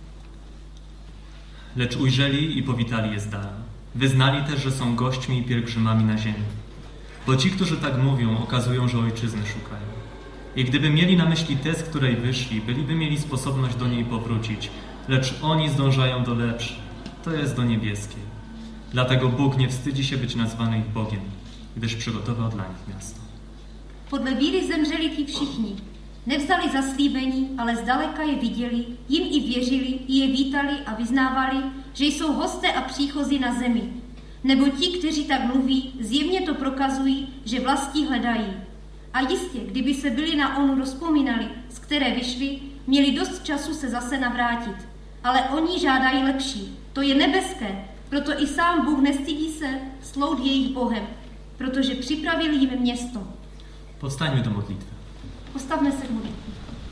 Speaker 1: Lecz ujrzeli i powitali je z dala. Wyznali też, że są gośćmi i pielgrzymami na ziemi. Bo ci, którzy tak mówią, okazują, że ojczyzny szukają. I gdyby mieli na myśli tę, z której wyszli, byliby mieli sposobność do niej powrócić. Lecz oni zdążają do lepszej, to jest do niebieskiej. Dlatego Bóg nie wstydzi się być nazwany ich Bogiem, gdyż przygotował dla nich miasto.
Speaker 2: Podle víry zemřeli ti všichni. Nevzali zaslíbení, ale zdaleka je viděli, jim i věřili, i je vítali a vyznávali, že jsou hosté a příchozí na zemi. Nebo ti, kteří tak mluví, zjevně to prokazují, že vlastí hledají. A jistě, kdyby se byli na onu rozpomínali, z které vyšli, měli dost času se zase navrátit. Ale oni žádají lepší, to je nebeské, proto i sám Bůh nestydí se sloužit jejich Bohem, protože připravil jim město.
Speaker 1: Powstańmy do modlitwy.
Speaker 2: Postavme se k modlitbě.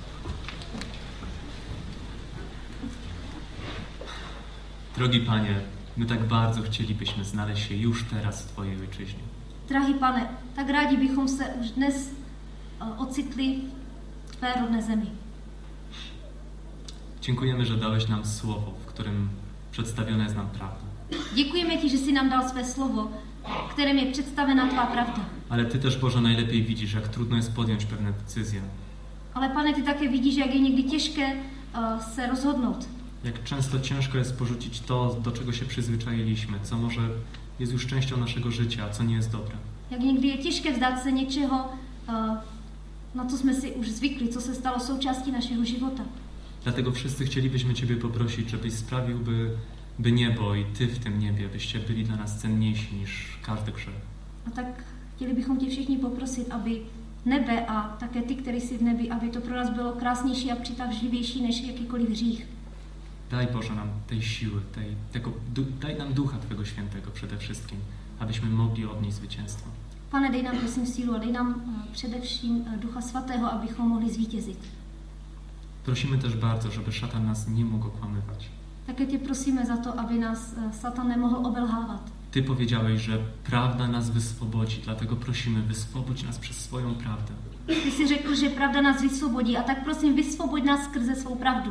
Speaker 1: Drogi Panie, my tak bardzo chcielibyśmy znaleźć się już teraz w Twojej ojczyźnie.
Speaker 2: Drahý Pane, tak rádi bychom se už dnes ocitli v Tvé rodné zemi.
Speaker 1: Dziękujemy, że dałeś nam słowo, w którym przedstawiona jest nam prawda.
Speaker 2: Děkujeme Ti, že jsi nám dal své slovo, kterém je představena Tvá pravda.
Speaker 1: Ale Ty też, Boże, najlepiej widzisz, jak trudno jest podjąć pewne decyzje.
Speaker 2: Ale Pane, Ty také vidíš, jak je někdy těžké se rozhodnout.
Speaker 1: Jak często ciężko jest porzucić to, do czego się przyzwyczailiśmy, co może jest już częścią naszego życia, a co nie jest dobre.
Speaker 2: Jak někdy je těžké vzdát se něčeho, na co jsme si už zvykli, co se stalo součástí našeho života.
Speaker 1: Dlatego wszyscy chcielibyśmy Ciebie poprosić, żebyś sprawił, by niebo i Ty w tym niebie, byście byli dla nas cenniejsi niż każdy grzech.
Speaker 2: A tak chtěli bychom Tě všichni poprosit, aby nebe a také Ty, který jsi v nebi, aby to pro nás bylo krásnější a přitažlivější než jakýkoliv hřích.
Speaker 1: Daj, Boże, nam tej siły, daj nam Ducha Twego Świętego przede wszystkim, abyśmy mogli odnieść zwycięstwo.
Speaker 2: Pane, dej nám prosím sílu a dej nám především Ducha Svatého, abychom mohli zvítězit.
Speaker 1: Prosimy też bardzo, żeby szatan nas nie mógł okłamywać.
Speaker 2: Také Tě prosíme za to, aby nás Satan nemohl obelhávat.
Speaker 1: Ty powiedziałeś, że prawda nas wyswobodzi, dlatego prosimy, wyswobodź nas przez swoją prawdę.
Speaker 2: Ty jsi řekl, že pravda nás vysvobodí, a tak prosím, vysvoboď nás skrze svou pravdu.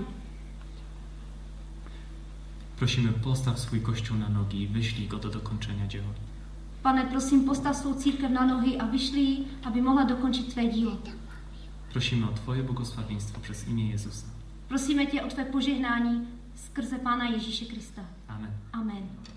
Speaker 1: Prosimy, postaw swój Kościół na nogi i wyślij go do dokończenia dzieła.
Speaker 2: Pane, prosím, postav svou církev na nohy a vyšli ji, aby mohla dokončit Tvé dílo.
Speaker 1: Prosimy o Twoje błogosławieństwo przez imię Jezusa.
Speaker 2: Prosíme Tě o Tvé požehnání skrze Pána Ježíše Krista.
Speaker 1: Amen.
Speaker 2: Amen.